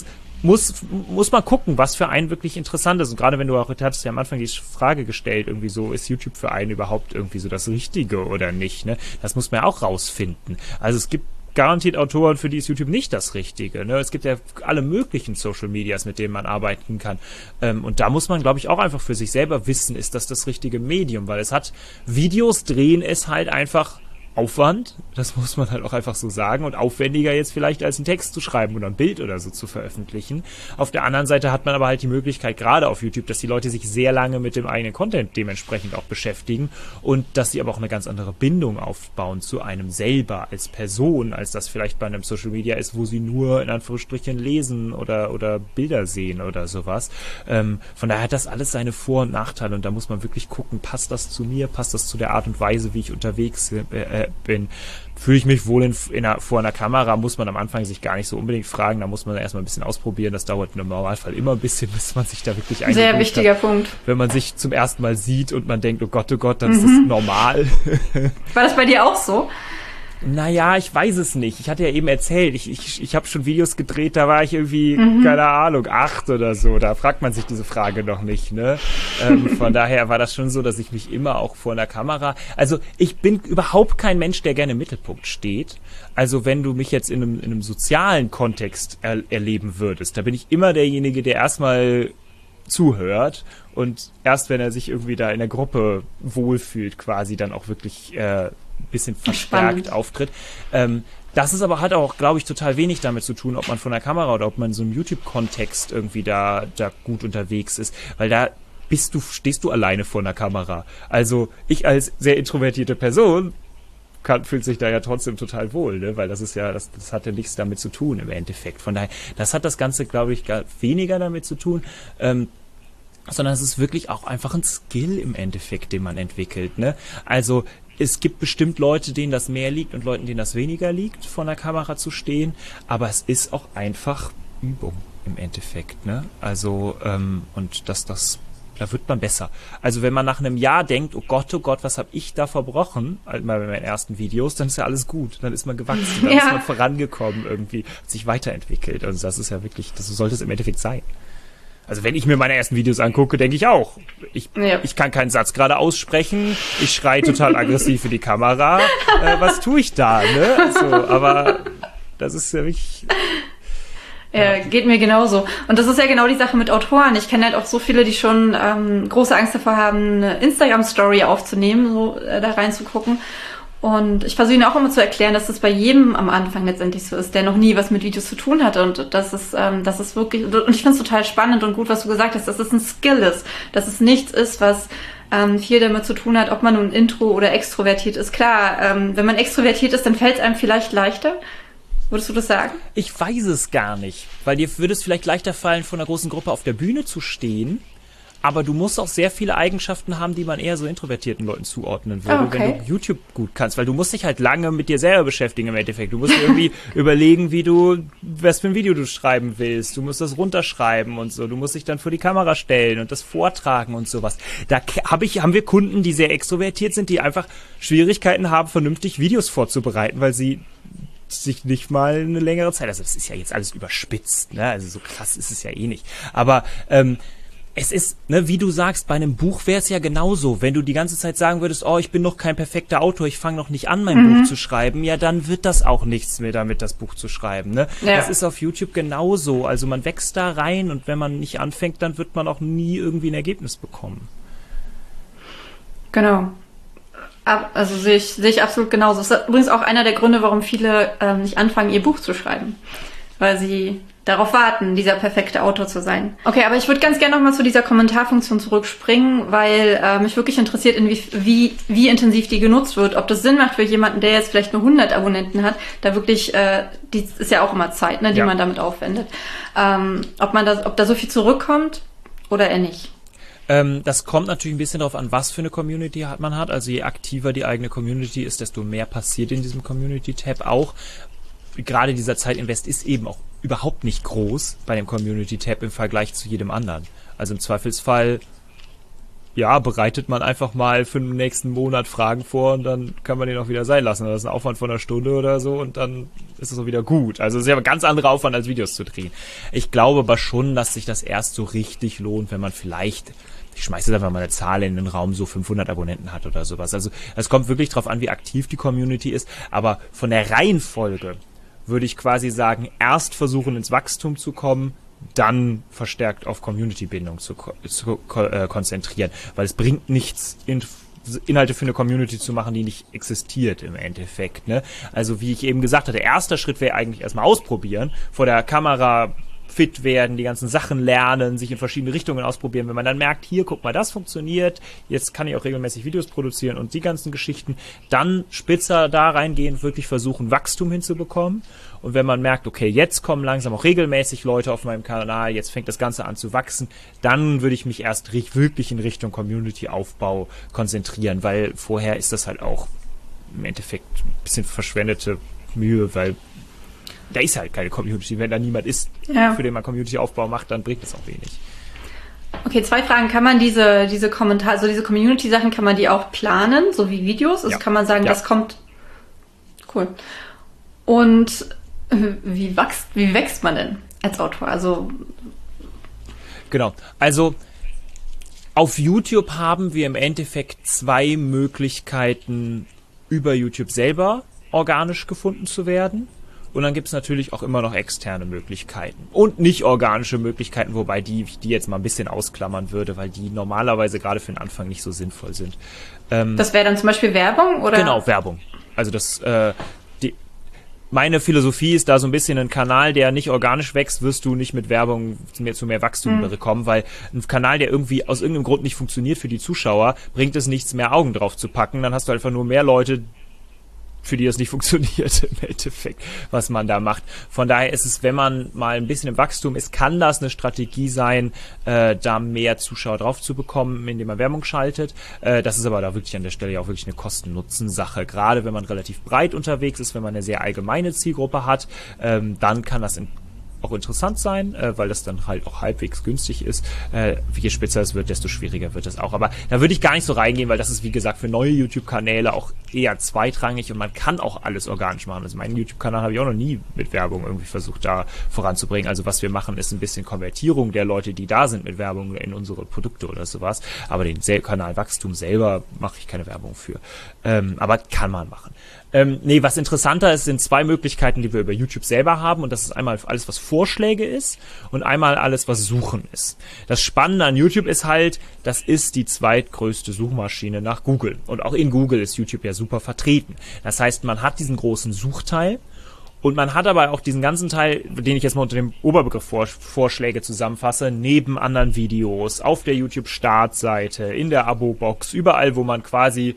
muss, muss man gucken, was für einen wirklich interessant ist. Und gerade wenn du auch, du hattest ja am Anfang die Frage gestellt, irgendwie so, ist YouTube für einen überhaupt irgendwie so das Richtige oder nicht, ne? Das muss man ja auch rausfinden. Also es gibt garantiert Autoren, für die ist YouTube nicht das Richtige, ne? Es gibt ja alle möglichen Social Medias, mit denen man arbeiten kann. Ähm, und da muss man, glaube ich, auch einfach für sich selber wissen, ist das das richtige Medium? Weil es hat, Videos drehen es halt einfach Aufwand, das muss man halt auch einfach so sagen, und aufwendiger jetzt vielleicht als einen Text zu schreiben oder ein Bild oder so zu veröffentlichen. Auf der anderen Seite hat man aber halt die Möglichkeit, gerade auf YouTube, dass die Leute sich sehr lange mit dem eigenen Content dementsprechend auch beschäftigen und dass sie aber auch eine ganz andere Bindung aufbauen zu einem selber als Person, als das vielleicht bei einem Social Media ist, wo sie nur in Anführungsstrichen lesen oder oder Bilder sehen oder sowas. Ähm, von daher hat das alles seine Vor- und Nachteile und da muss man wirklich gucken, passt das zu mir, passt das zu der Art und Weise, wie ich unterwegs äh, bin, fühle ich mich wohl in, in einer, vor einer Kamera, muss man am Anfang sich gar nicht so unbedingt fragen, da muss man erstmal ein bisschen ausprobieren, das dauert im Normalfall immer ein bisschen, bis man sich da wirklich eingebucht Sehr wichtiger hat. Punkt. Wenn man sich zum ersten Mal sieht und man denkt, oh Gott, oh Gott, dann mhm. ist das normal. War das bei dir auch so? Naja, ich weiß es nicht. Ich hatte ja eben erzählt, ich, ich, ich habe schon Videos gedreht, da war ich irgendwie, mhm. keine Ahnung, acht oder so. Da fragt man sich diese Frage noch nicht, ne? Ähm, von daher war das schon so, dass ich mich immer auch vor einer Kamera... Also ich bin überhaupt kein Mensch, der gerne im Mittelpunkt steht. Also wenn du mich jetzt in einem, in einem sozialen Kontext er, erleben würdest, da bin ich immer derjenige, der erstmal zuhört und erst wenn er sich irgendwie da in der Gruppe wohlfühlt, quasi dann auch wirklich... Äh, bisschen verstärkt Spannend. auftritt. Ähm, das ist aber halt auch, glaube ich, total wenig damit zu tun, ob man von der Kamera oder ob man in so einem YouTube-Kontext irgendwie da, da gut unterwegs ist, weil da bist du, stehst du alleine vor einer Kamera. Also ich als sehr introvertierte Person kann, fühlt sich da ja trotzdem total wohl, ne? Weil das ist ja, das, das hat ja nichts damit zu tun im Endeffekt. Von daher, das hat das Ganze, glaube ich, gar weniger damit zu tun, ähm, sondern es ist wirklich auch einfach ein Skill im Endeffekt, den man entwickelt, ne? Also es gibt bestimmt Leute, denen das mehr liegt und Leuten, denen das weniger liegt, vor einer Kamera zu stehen, aber es ist auch einfach Übung im Endeffekt, ne? Also, ähm, und das, das, da wird man besser. Also wenn man nach einem Jahr denkt, oh Gott, oh Gott, was habe ich da verbrochen, halt mal bei meinen ersten Videos, dann ist ja alles gut, dann ist man gewachsen, dann ja. ist man vorangekommen irgendwie, hat sich weiterentwickelt und das ist ja wirklich, das sollte es im Endeffekt sein. Also wenn ich mir meine ersten Videos angucke, denke ich auch, ich, ja. ich kann keinen Satz gerade aussprechen, ich schreie total aggressiv für die Kamera, äh, was tue ich da, ne? So, aber das ist ja wirklich... Ja, geht mir genauso. Und das ist ja genau die Sache mit Autoren. Ich kenne halt auch so viele, die schon ähm, große Angst davor haben, eine Instagram-Story aufzunehmen, so äh, da reinzugucken. Und ich versuche ihnen auch immer zu erklären, dass das bei jedem am Anfang letztendlich so ist, der noch nie was mit Videos zu tun hatte. Und das ist, ähm, das ist wirklich, und ich finde es total spannend und gut, was du gesagt hast, dass es ein Skill ist, dass es nichts ist, was ähm, viel damit zu tun hat, ob man nun intro oder extrovertiert ist. Klar, ähm, wenn man extrovertiert ist, dann fällt es einem vielleicht leichter. Würdest du das sagen? Ich weiß es gar nicht, weil dir würde es vielleicht leichter fallen, vor einer großen Gruppe auf der Bühne zu stehen. Aber du musst auch sehr viele Eigenschaften haben, die man eher so introvertierten Leuten zuordnen würde, okay. wenn du YouTube gut kannst. Weil du musst dich halt lange mit dir selber beschäftigen im Endeffekt. Du musst irgendwie überlegen, wie du, was für ein Video du schreiben willst. Du musst das runterschreiben und so. Du musst dich dann vor die Kamera stellen und das vortragen und sowas. Da hab ich, haben wir Kunden, die sehr extrovertiert sind, die einfach Schwierigkeiten haben, vernünftig Videos vorzubereiten, weil sie sich nicht mal eine längere Zeit, also das ist ja jetzt alles überspitzt, ne? Also so krass ist es ja eh nicht. Aber ähm, es ist, ne, wie du sagst, bei einem Buch wäre es ja genauso. Wenn du die ganze Zeit sagen würdest, oh, ich bin noch kein perfekter Autor, ich fange noch nicht an, mein mhm. Buch zu schreiben, ja, dann wird das auch nichts mehr damit, das Buch zu schreiben, ne? Ja. Das ist auf YouTube genauso. Also man wächst da rein und wenn man nicht anfängt, dann wird man auch nie irgendwie ein Ergebnis bekommen. Genau. Also sehe ich, sehe ich absolut genauso. Das ist übrigens auch einer der Gründe, warum viele ähm, nicht anfangen, ihr Buch zu schreiben. Weil sie darauf warten, dieser perfekte Autor zu sein. Okay, aber ich würde ganz gerne nochmal zu dieser Kommentarfunktion zurückspringen, weil äh, mich wirklich interessiert, in wie, wie, wie intensiv die genutzt wird. Ob das Sinn macht für jemanden, der jetzt vielleicht nur hundert Abonnenten hat, da wirklich, äh, die ist ja auch immer Zeit, ne, die ja. man damit aufwendet. Ähm, ob man das, ob da so viel zurückkommt oder eher nicht. Ähm, das kommt natürlich ein bisschen darauf an, was für eine Community man hat. Also je aktiver die eigene Community ist, desto mehr passiert in diesem Community-Tab auch. Gerade dieser Zeitinvest ist eben auch überhaupt nicht groß bei dem Community-Tab im Vergleich zu jedem anderen. Also im Zweifelsfall ja, bereitet man einfach mal für den nächsten Monat Fragen vor und dann kann man den auch wieder sein lassen. Das ist ein Aufwand von einer Stunde oder so und dann ist es auch wieder gut. Also es ist ja ein ganz anderer Aufwand, als Videos zu drehen. Ich glaube aber schon, dass sich das erst so richtig lohnt, wenn man vielleicht, ich schmeiße jetzt einfach mal eine Zahl in den Raum, so fünfhundert Abonnenten hat oder sowas. Also es kommt wirklich drauf an, wie aktiv die Community ist, aber von der Reihenfolge würde ich quasi sagen, erst versuchen ins Wachstum zu kommen, dann verstärkt auf Community-Bindung zu, zu äh, konzentrieren, weil es bringt nichts, in, Inhalte für eine Community zu machen, die nicht existiert im Endeffekt. Ne? Also wie ich eben gesagt hatte, erster Schritt wäre eigentlich erstmal ausprobieren, vor der Kamera fit werden, die ganzen Sachen lernen, sich in verschiedene Richtungen ausprobieren. Wenn man dann merkt, hier, guck mal, das funktioniert, jetzt kann ich auch regelmäßig Videos produzieren und die ganzen Geschichten, dann spitzer da reingehen, wirklich versuchen, Wachstum hinzubekommen. Und wenn man merkt, okay, jetzt kommen langsam auch regelmäßig Leute auf meinem Kanal, jetzt fängt das Ganze an zu wachsen, dann würde ich mich erst wirklich in Richtung Community-Aufbau konzentrieren, weil vorher ist das halt auch im Endeffekt ein bisschen verschwendete Mühe, weil da ist halt keine Community. Wenn da niemand ist, ja, für den man Community-Aufbau macht, dann bringt das auch wenig. Okay, zwei Fragen. Kann man diese, diese Kommentare, also diese Community-Sachen, kann man die auch planen, so wie Videos? Also ja. Kann man sagen, ja, das kommt... Cool. Und wie wächst, wie wächst man denn als Autor? Also... Genau. Also auf YouTube haben wir im Endeffekt zwei Möglichkeiten, über YouTube selber organisch gefunden zu werden. Und dann gibt es natürlich auch immer noch externe Möglichkeiten und nicht organische Möglichkeiten, wobei die, die jetzt mal ein bisschen ausklammern würde, weil die normalerweise gerade für den Anfang nicht so sinnvoll sind. Ähm, das wäre dann zum Beispiel Werbung, oder? Genau, Werbung. Also das, äh, die, meine Philosophie ist da so ein bisschen, ein Kanal, der nicht organisch wächst, wirst du nicht mit Werbung mehr, zu mehr Wachstum mhm. bekommen, weil ein Kanal, der irgendwie aus irgendeinem Grund nicht funktioniert für die Zuschauer, bringt es nichts, mehr Augen drauf zu packen. Dann hast du einfach nur mehr Leute, für die das nicht funktioniert im Endeffekt, was man da macht. Von daher ist es, wenn man mal ein bisschen im Wachstum ist, kann das eine Strategie sein, äh, da mehr Zuschauer drauf zu bekommen, indem man Werbung schaltet. Äh, das ist aber da wirklich an der Stelle ja auch wirklich eine Kosten-Nutzen-Sache. Gerade wenn man relativ breit unterwegs ist, wenn man eine sehr allgemeine Zielgruppe hat, ähm, dann kann das in auch interessant sein, äh, weil das dann halt auch halbwegs günstig ist. Äh, je spitzer es wird, desto schwieriger wird es auch. Aber da würde ich gar nicht so reingehen, weil das ist, wie gesagt, für neue YouTube-Kanäle auch eher zweitrangig und man kann auch alles organisch machen. Also meinen YouTube-Kanal habe ich auch noch nie mit Werbung irgendwie versucht, da voranzubringen. Also was wir machen, ist ein bisschen Konvertierung der Leute, die da sind mit Werbung in unsere Produkte oder sowas. Aber den Sel- Kanalwachstum selber mache ich keine Werbung für. Ähm, aber kann man machen. Ähm, nee, was interessanter ist, sind zwei Möglichkeiten, die wir über YouTube selber haben. Und das ist einmal alles, was Vorschläge ist und einmal alles, was Suchen ist. Das Spannende an YouTube ist halt, das ist die zweitgrößte Suchmaschine nach Google. Und auch in Google ist YouTube ja super vertreten. Das heißt, man hat diesen großen Suchteil und man hat aber auch diesen ganzen Teil, den ich jetzt mal unter dem Oberbegriff Vor- Vorschläge zusammenfasse, neben anderen Videos, auf der YouTube-Startseite, in der Abo-Box, überall, wo man quasi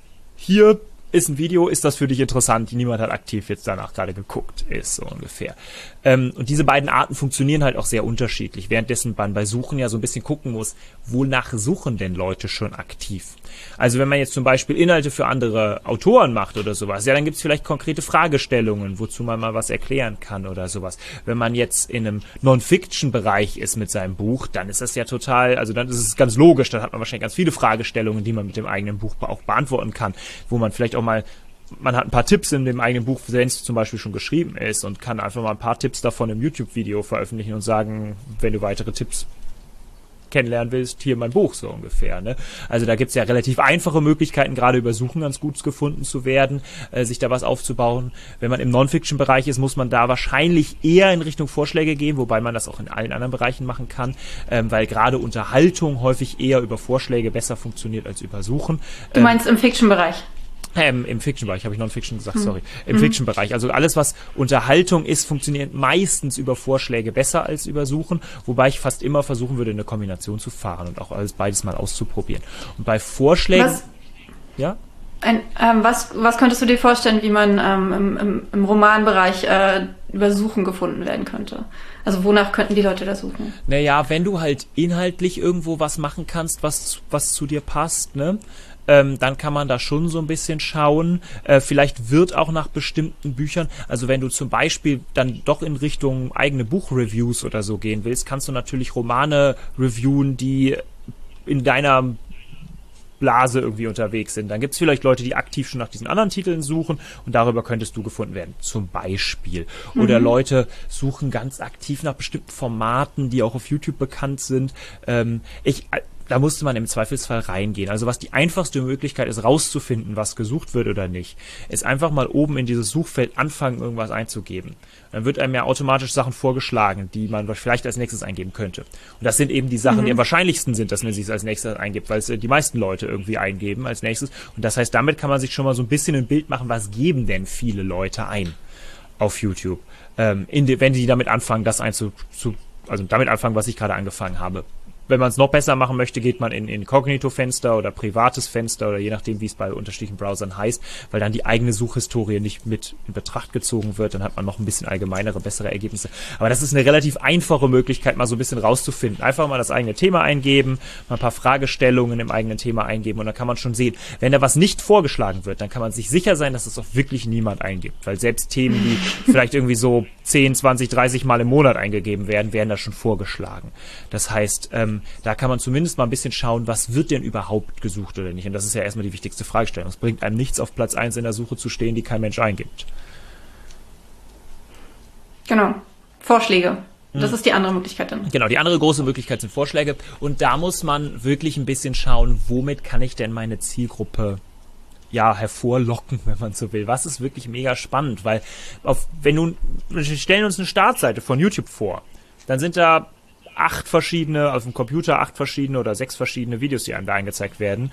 hier ist ein Video, ist das für dich interessant? Niemand hat aktiv jetzt danach gerade geguckt, ist so ungefähr. Ähm, und diese beiden Arten funktionieren halt auch sehr unterschiedlich, währenddessen man bei Suchen ja so ein bisschen gucken muss, wonach suchen denn Leute schon aktiv? Also wenn man jetzt zum Beispiel Inhalte für andere Autoren macht oder sowas, ja, dann gibt es vielleicht konkrete Fragestellungen, wozu man mal was erklären kann oder sowas. Wenn man jetzt in einem Non-Fiction-Bereich ist mit seinem Buch, dann ist das ja total, also dann ist es ganz logisch, dann hat man wahrscheinlich ganz viele Fragestellungen, die man mit dem eigenen Buch auch beantworten kann, wo man vielleicht auch mal, man hat ein paar Tipps in dem eigenen Buch, wenn es zum Beispiel schon geschrieben ist und kann einfach mal ein paar Tipps davon im YouTube-Video veröffentlichen und sagen, wenn du weitere Tipps kennenlernen willst, hier mein Buch, so ungefähr. Ne? Also da gibt es ja relativ einfache Möglichkeiten, gerade über Suchen ganz gut gefunden zu werden, äh, sich da was aufzubauen. Wenn man im Non-Fiction-Bereich ist, muss man da wahrscheinlich eher in Richtung Vorschläge gehen, wobei man das auch in allen anderen Bereichen machen kann, ähm, weil gerade Unterhaltung häufig eher über Vorschläge besser funktioniert als über Suchen. Du meinst ähm, im Fiction-Bereich? Ähm, Im Fiction-Bereich, habe ich Non-Fiction gesagt, sorry. Im mhm. Fiction-Bereich. Also alles, was Unterhaltung ist, funktioniert meistens über Vorschläge besser als über Suchen, wobei ich fast immer versuchen würde, eine Kombination zu fahren und auch alles beides mal auszuprobieren. Und bei Vorschlägen... Was, ja? Ein, ähm, was, was könntest du dir vorstellen, wie man ähm, im, im, im Romanbereich äh, über Suchen gefunden werden könnte? Also wonach könnten die Leute da suchen? Naja, wenn du halt inhaltlich irgendwo was machen kannst, was, was zu dir passt, ne? Ähm, dann kann man da schon so ein bisschen schauen. Äh, vielleicht wird auch nach bestimmten Büchern, also wenn du zum Beispiel dann doch in Richtung eigene Buchreviews oder so gehen willst, kannst du natürlich Romane reviewen, die in deiner Blase irgendwie unterwegs sind. Dann gibt es vielleicht Leute, die aktiv schon nach diesen anderen Titeln suchen und darüber könntest du gefunden werden, zum Beispiel. Oder mhm. Leute suchen ganz aktiv nach bestimmten Formaten, die auch auf YouTube bekannt sind. Ähm, ich... Da musste man im Zweifelsfall reingehen. Also was die einfachste Möglichkeit ist, rauszufinden, was gesucht wird oder nicht, ist einfach mal oben in dieses Suchfeld anfangen, irgendwas einzugeben. Dann wird einem ja automatisch Sachen vorgeschlagen, die man vielleicht als nächstes eingeben könnte. Und das sind eben die Sachen, mhm. die am wahrscheinlichsten sind, dass man sie als nächstes eingibt, weil es die meisten Leute irgendwie eingeben als nächstes. Und das heißt, damit kann man sich schon mal so ein bisschen ein Bild machen, was geben denn viele Leute ein auf YouTube, ähm, in die, wenn die damit anfangen, das einzu, zu, also damit anfangen, was ich gerade angefangen habe. Wenn man es noch besser machen möchte, geht man in Inkognito-Fenster oder privates Fenster oder je nachdem, wie es bei unterschiedlichen Browsern heißt, weil dann die eigene Suchhistorie nicht mit in Betracht gezogen wird. Dann hat man noch ein bisschen allgemeinere, bessere Ergebnisse. Aber das ist eine relativ einfache Möglichkeit, mal so ein bisschen rauszufinden. Einfach mal das eigene Thema eingeben, mal ein paar Fragestellungen im eigenen Thema eingeben und dann kann man schon sehen, wenn da was nicht vorgeschlagen wird, dann kann man sich sicher sein, dass es auch wirklich niemand eingibt. Weil selbst Themen, die vielleicht irgendwie so zehn, zwanzig, dreißig Mal im Monat eingegeben werden, werden da schon vorgeschlagen. Das heißt, ähm, da kann man zumindest mal ein bisschen schauen, was wird denn überhaupt gesucht oder nicht. Und das ist ja erstmal die wichtigste Fragestellung. Es bringt einem nichts, auf Platz eins in der Suche zu stehen, die kein Mensch eingibt. Genau. Vorschläge. Das ist die andere Möglichkeit dann. Genau, die andere große Möglichkeit sind Vorschläge. Und da muss man wirklich ein bisschen schauen, womit kann ich denn meine Zielgruppe ja, hervorlocken, wenn man so will. Was ist wirklich mega spannend, weil auf, wenn nun, wir stellen uns eine Startseite von YouTube vor, dann sind da acht verschiedene, auf dem Computer acht verschiedene oder sechs verschiedene Videos, die einem da angezeigt werden.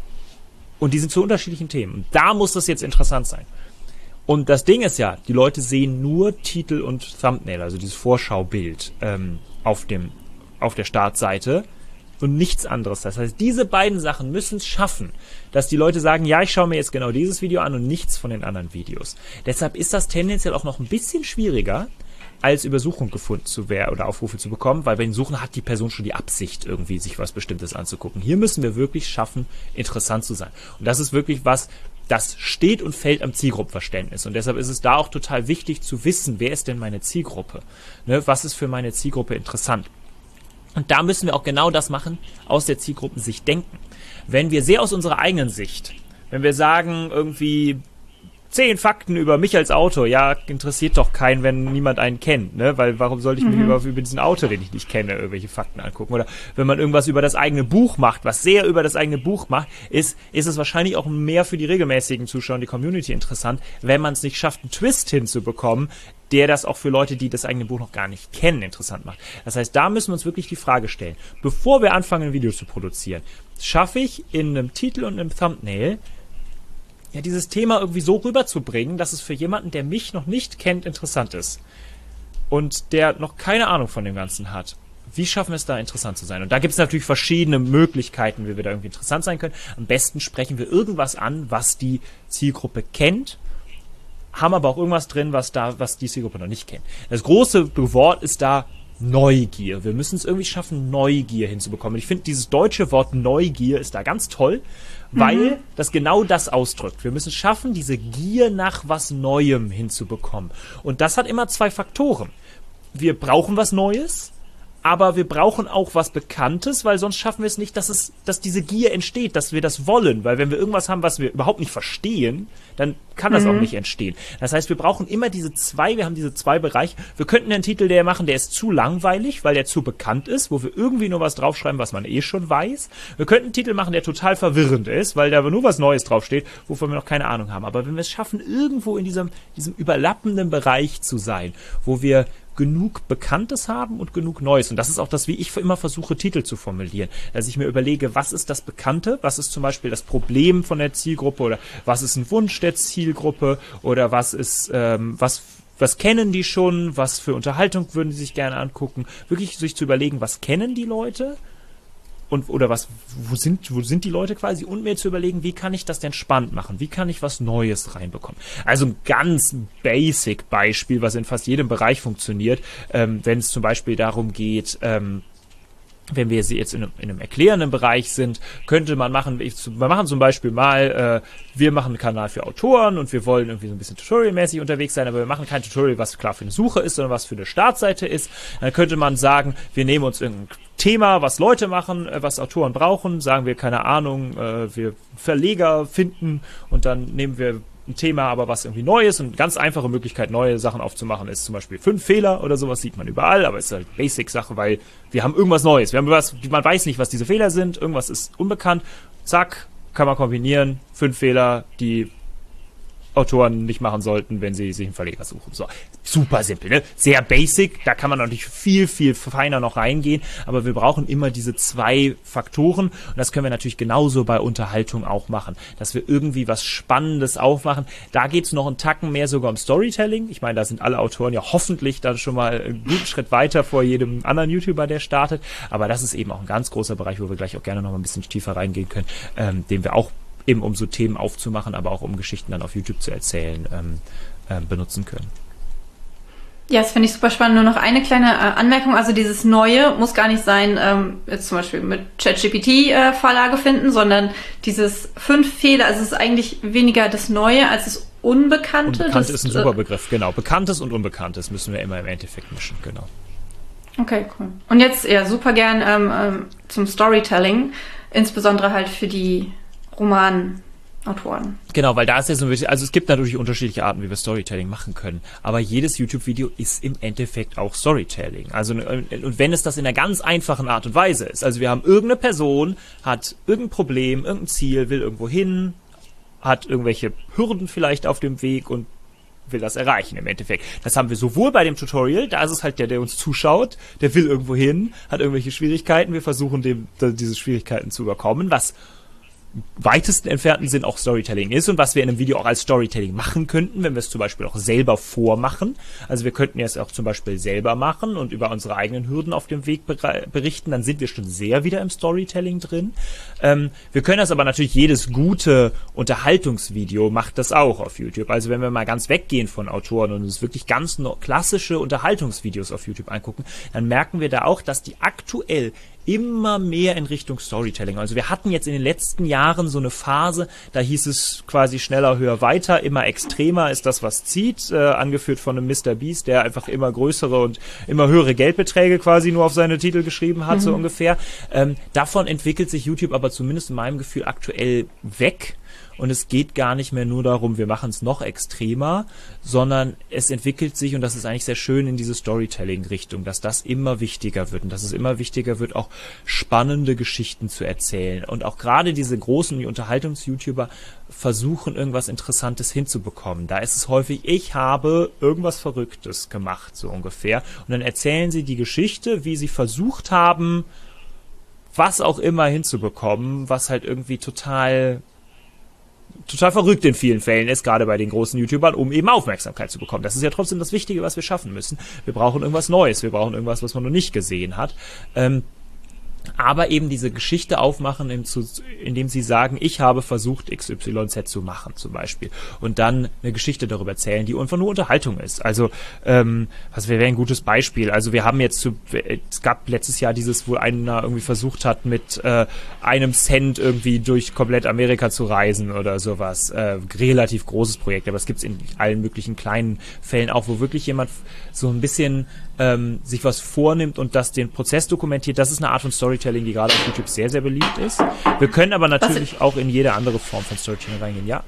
Und die sind zu unterschiedlichen Themen. Und da muss das jetzt interessant sein. Und das Ding ist ja, die Leute sehen nur Titel und Thumbnail, also dieses Vorschaubild ähm, auf dem, auf der Startseite und nichts anderes. Das heißt, diese beiden Sachen müssen es schaffen, dass die Leute sagen, ja, ich schaue mir jetzt genau dieses Video an und nichts von den anderen Videos. Deshalb ist das tendenziell auch noch ein bisschen schwieriger, als über Suchung gefunden zu werden oder Aufrufe zu bekommen, weil bei den Suchen hat die Person schon die Absicht, irgendwie sich was Bestimmtes anzugucken. Hier müssen wir wirklich schaffen, interessant zu sein. Und das ist wirklich was, das steht und fällt am Zielgruppenverständnis. Und deshalb ist es da auch total wichtig zu wissen, wer ist denn meine Zielgruppe? Ne, was ist für meine Zielgruppe interessant? Und da müssen wir auch genau das machen, aus der Zielgruppensicht denken. Wenn wir sehr aus unserer eigenen Sicht, wenn wir sagen, irgendwie zehn Fakten über mich als Autor, ja, interessiert doch keinen, wenn niemand einen kennt, ne? Weil warum sollte ich mhm. mir über, über diesen Autor, den ich nicht kenne, irgendwelche Fakten angucken? Oder wenn man irgendwas über das eigene Buch macht, was sehr über das eigene Buch macht, ist, ist es wahrscheinlich auch mehr für die regelmäßigen Zuschauer und die Community interessant, wenn man es nicht schafft, einen Twist hinzubekommen, der das auch für Leute, die das eigene Buch noch gar nicht kennen, interessant macht. Das heißt, da müssen wir uns wirklich die Frage stellen, bevor wir anfangen, ein Video zu produzieren, schaffe ich in einem Titel und einem Thumbnail ja, dieses Thema irgendwie so rüberzubringen, dass es für jemanden, der mich noch nicht kennt, interessant ist. Und der noch keine Ahnung von dem Ganzen hat. Wie schaffen wir es da, interessant zu sein? Und da gibt es natürlich verschiedene Möglichkeiten, wie wir da irgendwie interessant sein können. Am besten sprechen wir irgendwas an, was die Zielgruppe kennt, haben aber auch irgendwas drin, was da, was die Zielgruppe noch nicht kennt. Das große Wort ist da Neugier. Wir müssen es irgendwie schaffen, Neugier hinzubekommen. Ich finde, dieses deutsche Wort Neugier ist da ganz toll, weil mhm. das genau das ausdrückt. Wir müssen schaffen, diese Gier nach was Neuem hinzubekommen. Und das hat immer zwei Faktoren. Wir brauchen was Neues, aber wir brauchen auch was Bekanntes, weil sonst schaffen wir es nicht, dass es, dass diese Gier entsteht, dass wir das wollen. Weil wenn wir irgendwas haben, was wir überhaupt nicht verstehen, dann kann das mhm. auch nicht entstehen. Das heißt, wir brauchen immer diese zwei, wir haben diese zwei Bereiche. Wir könnten einen Titel, der machen, der ist zu langweilig, weil der zu bekannt ist, wo wir irgendwie nur was draufschreiben, was man eh schon weiß. Wir könnten einen Titel machen, der total verwirrend ist, weil da nur was Neues draufsteht, wovon wir noch keine Ahnung haben. Aber wenn wir es schaffen, irgendwo in diesem, diesem überlappenden Bereich zu sein, wo wir genug Bekanntes haben und genug Neues. Und das ist auch das, wie ich immer versuche, Titel zu formulieren. Dass ich mir überlege, was ist das Bekannte? Was ist zum Beispiel das Problem von der Zielgruppe? Oder was ist ein Wunsch der Zielgruppe? Oder was ist, ähm, was, was kennen die schon? Was für Unterhaltung würden sie sich gerne angucken? Wirklich sich zu überlegen, was kennen die Leute? Und, oder was, wo sind, wo sind die Leute quasi? Und mir zu überlegen, wie kann ich das denn spannend machen? Wie kann ich was Neues reinbekommen? Also ein ganz basic Beispiel, was in fast jedem Bereich funktioniert, ähm, wenn es zum Beispiel darum geht, ähm, wenn wir jetzt in einem, in einem erklärenden Bereich sind, könnte man machen, ich, wir machen zum Beispiel mal, äh, wir machen einen Kanal für Autoren und wir wollen irgendwie so ein bisschen tutorialmäßig unterwegs sein, aber wir machen kein Tutorial, was klar für eine Suche ist, sondern was für eine Startseite ist. Dann könnte man sagen, wir nehmen uns irgendein Thema, was Leute machen, äh, was Autoren brauchen, sagen wir, keine Ahnung, äh, wir Verleger finden und dann nehmen wir ein Thema, aber was irgendwie neu ist, und eine ganz einfache Möglichkeit, neue Sachen aufzumachen, ist zum Beispiel fünf Fehler oder sowas, sieht man überall, aber ist halt Basic-Sache, weil wir haben irgendwas Neues. Wir haben was, man weiß nicht, was diese Fehler sind, irgendwas ist unbekannt, zack, kann man kombinieren, fünf Fehler, die Autoren nicht machen sollten, wenn sie sich einen Verleger suchen. So, super simpel, ne? Sehr basic, da kann man natürlich viel, viel feiner noch reingehen, aber wir brauchen immer diese zwei Faktoren und das können wir natürlich genauso bei Unterhaltung auch machen, dass wir irgendwie was Spannendes aufmachen. Da geht's noch einen Tacken mehr sogar um Storytelling. Ich meine, da sind alle Autoren ja hoffentlich dann schon mal einen guten Schritt weiter vor jedem anderen YouTuber, der startet, aber das ist eben auch ein ganz großer Bereich, wo wir gleich auch gerne noch mal ein bisschen tiefer reingehen können, ähm, den wir auch eben um so Themen aufzumachen, aber auch um Geschichten dann auf YouTube zu erzählen, ähm, äh, benutzen können. Ja, das finde ich super spannend. Nur noch eine kleine äh, Anmerkung. Also dieses Neue muss gar nicht sein, ähm, jetzt zum Beispiel mit ChatGPT äh, Vorlage finden, sondern dieses fünf Fehler, also es ist eigentlich weniger das Neue als das Unbekannte. Unbekannte das ist ein super Begriff, genau. Bekanntes und Unbekanntes müssen wir immer im Endeffekt mischen, genau. Okay, cool. Und jetzt ja super gern ähm, ähm, zum Storytelling, insbesondere halt für die Romanautoren. Genau, weil da ist ja so ein bisschen, also es gibt natürlich unterschiedliche Arten, wie wir Storytelling machen können, aber jedes YouTube-Video ist im Endeffekt auch Storytelling. Also, und wenn es das in einer ganz einfachen Art und Weise ist, also wir haben irgendeine Person, hat irgendein Problem, irgendein Ziel, will irgendwo hin, hat irgendwelche Hürden vielleicht auf dem Weg und will das erreichen im Endeffekt. Das haben wir sowohl bei dem Tutorial, da ist es halt der, der uns zuschaut, der will irgendwo hin, hat irgendwelche Schwierigkeiten, wir versuchen dem, diese Schwierigkeiten zu überkommen, was weitesten entfernten Sinn auch Storytelling ist und was wir in einem Video auch als Storytelling machen könnten, wenn wir es zum Beispiel auch selber vormachen. Also wir könnten es auch zum Beispiel selber machen und über unsere eigenen Hürden auf dem Weg berichten, dann sind wir schon sehr wieder im Storytelling drin. Ähm, wir können das aber natürlich, jedes gute Unterhaltungsvideo macht das auch auf YouTube. Also wenn wir mal ganz weggehen von Autoren und uns wirklich ganz klassische Unterhaltungsvideos auf YouTube angucken, dann merken wir da auch, dass die aktuell immer mehr in Richtung Storytelling. Also wir hatten jetzt in den letzten Jahren so eine Phase, da hieß es quasi schneller, höher, weiter, immer extremer ist das, was zieht, äh, angeführt von einem Mister Beast, der einfach immer größere und immer höhere Geldbeträge quasi nur auf seine Titel geschrieben hat, mhm. so ungefähr. Ähm, davon entwickelt sich YouTube aber zumindest in meinem Gefühl aktuell weg. Und es geht gar nicht mehr nur darum, wir machen es noch extremer, sondern es entwickelt sich, und das ist eigentlich sehr schön, in diese Storytelling-Richtung, dass das immer wichtiger wird und dass es immer wichtiger wird, auch spannende Geschichten zu erzählen. Und auch gerade diese großen Unterhaltungs-YouTuber versuchen, irgendwas Interessantes hinzubekommen. Da ist es häufig, ich habe irgendwas Verrücktes gemacht, so ungefähr. Und dann erzählen sie die Geschichte, wie sie versucht haben, was auch immer hinzubekommen, was halt irgendwie total... total verrückt in vielen Fällen ist, gerade bei den großen YouTubern, um eben Aufmerksamkeit zu bekommen. Das ist ja trotzdem das Wichtige, was wir schaffen müssen. Wir brauchen irgendwas Neues, wir brauchen irgendwas, was man noch nicht gesehen hat. Ähm, aber eben diese Geschichte aufmachen, indem sie sagen, ich habe versucht, X Y Z zu machen, zum Beispiel. Und dann eine Geschichte darüber erzählen, die einfach nur Unterhaltung ist. Also, ähm, was wäre ein gutes Beispiel? Also wir haben jetzt, zu, es gab letztes Jahr dieses, wo einer irgendwie versucht hat, mit äh, einem Cent irgendwie durch komplett Amerika zu reisen oder sowas. Äh, relativ großes Projekt, aber es gibt es in allen möglichen kleinen Fällen auch, wo wirklich jemand so ein bisschen ähm, sich was vornimmt und das den Prozess dokumentiert. Das ist eine Art von Storytelling, die gerade auf YouTube sehr, sehr beliebt ist. Wir können aber natürlich auch in jede andere Form von Storytelling reingehen, ja.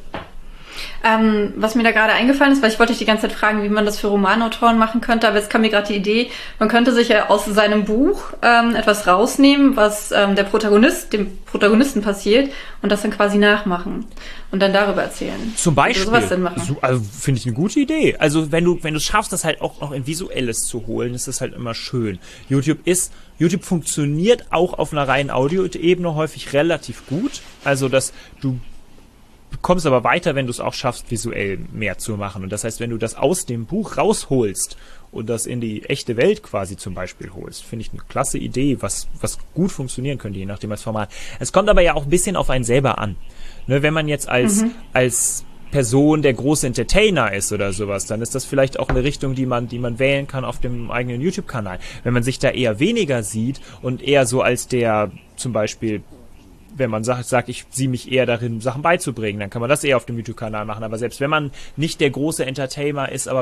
Ähm, was mir da gerade eingefallen ist, weil ich wollte dich die ganze Zeit fragen, wie man das für Romanautoren machen könnte, aber jetzt kam mir gerade die Idee, man könnte sich ja aus seinem Buch ähm, etwas rausnehmen, was ähm, der Protagonist, dem Protagonisten passiert und das dann quasi nachmachen und dann darüber erzählen. Zum Beispiel. Sowas denn machen? So, also finde ich eine gute Idee. Also wenn du wenn du es schaffst, das halt auch noch in Visuelles zu holen, ist das halt immer schön. YouTube ist YouTube funktioniert auch auf einer reinen Audio-Ebene häufig relativ gut. Also dass du kommst aber weiter, wenn du es auch schaffst, visuell mehr zu machen. Und das heißt, wenn du das aus dem Buch rausholst und das in die echte Welt quasi zum Beispiel holst, finde ich eine klasse Idee, was was gut funktionieren könnte, je nachdem als Format. Es kommt aber ja auch ein bisschen auf einen selber an. Ne, wenn man jetzt als mhm. als Person der große Entertainer ist oder sowas, dann ist das vielleicht auch eine Richtung, die man die man wählen kann auf dem eigenen YouTube-Kanal. Wenn man sich da eher weniger sieht und eher so als der zum Beispiel, wenn man sagt, sagt, ich sehe mich eher darin, Sachen beizubringen, dann kann man das eher auf dem YouTube-Kanal machen. Aber selbst wenn man nicht der große Entertainer ist, aber vielleicht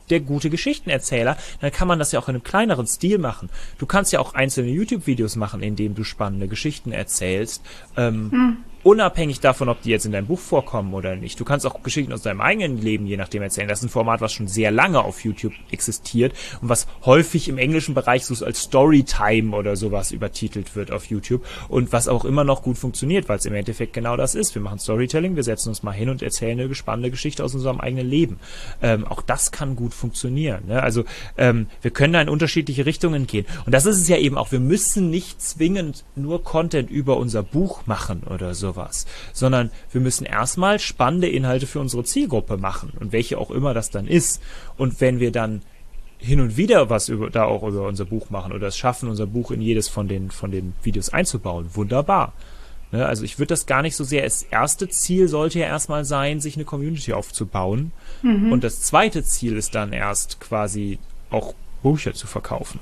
der gute Geschichtenerzähler, dann kann man das ja auch in einem kleineren Stil machen. Du kannst ja auch einzelne YouTube-Videos machen, in denen du spannende Geschichten erzählst, ähm, hm. unabhängig davon, ob die jetzt in deinem Buch vorkommen oder nicht. Du kannst auch Geschichten aus deinem eigenen Leben je nachdem erzählen. Das ist ein Format, was schon sehr lange auf YouTube existiert und was häufig im englischen Bereich so als Storytime oder sowas übertitelt wird auf YouTube und was auch immer noch gut funktioniert, weil es im Endeffekt genau das ist. Wir machen Storytelling, wir setzen uns mal hin und erzählen eine spannende Geschichte aus unserem eigenen Leben. Ähm, auch das kann gut funktionieren. Ne? Also ähm, wir können da in unterschiedliche Richtungen gehen. Und das ist es ja eben auch. Wir müssen nicht zwingend nur Content über unser Buch machen oder so. Was, sondern wir müssen erstmal spannende Inhalte für unsere Zielgruppe machen und welche auch immer das dann ist. Und wenn wir dann hin und wieder was über, da auch über unser Buch machen oder es schaffen, unser Buch in jedes von den, von den Videos einzubauen, wunderbar. Ne, also ich würde das gar nicht so sehr, das erste Ziel sollte ja erstmal sein, sich eine Community aufzubauen mhm. und das zweite Ziel ist dann erst quasi auch Bücher zu verkaufen.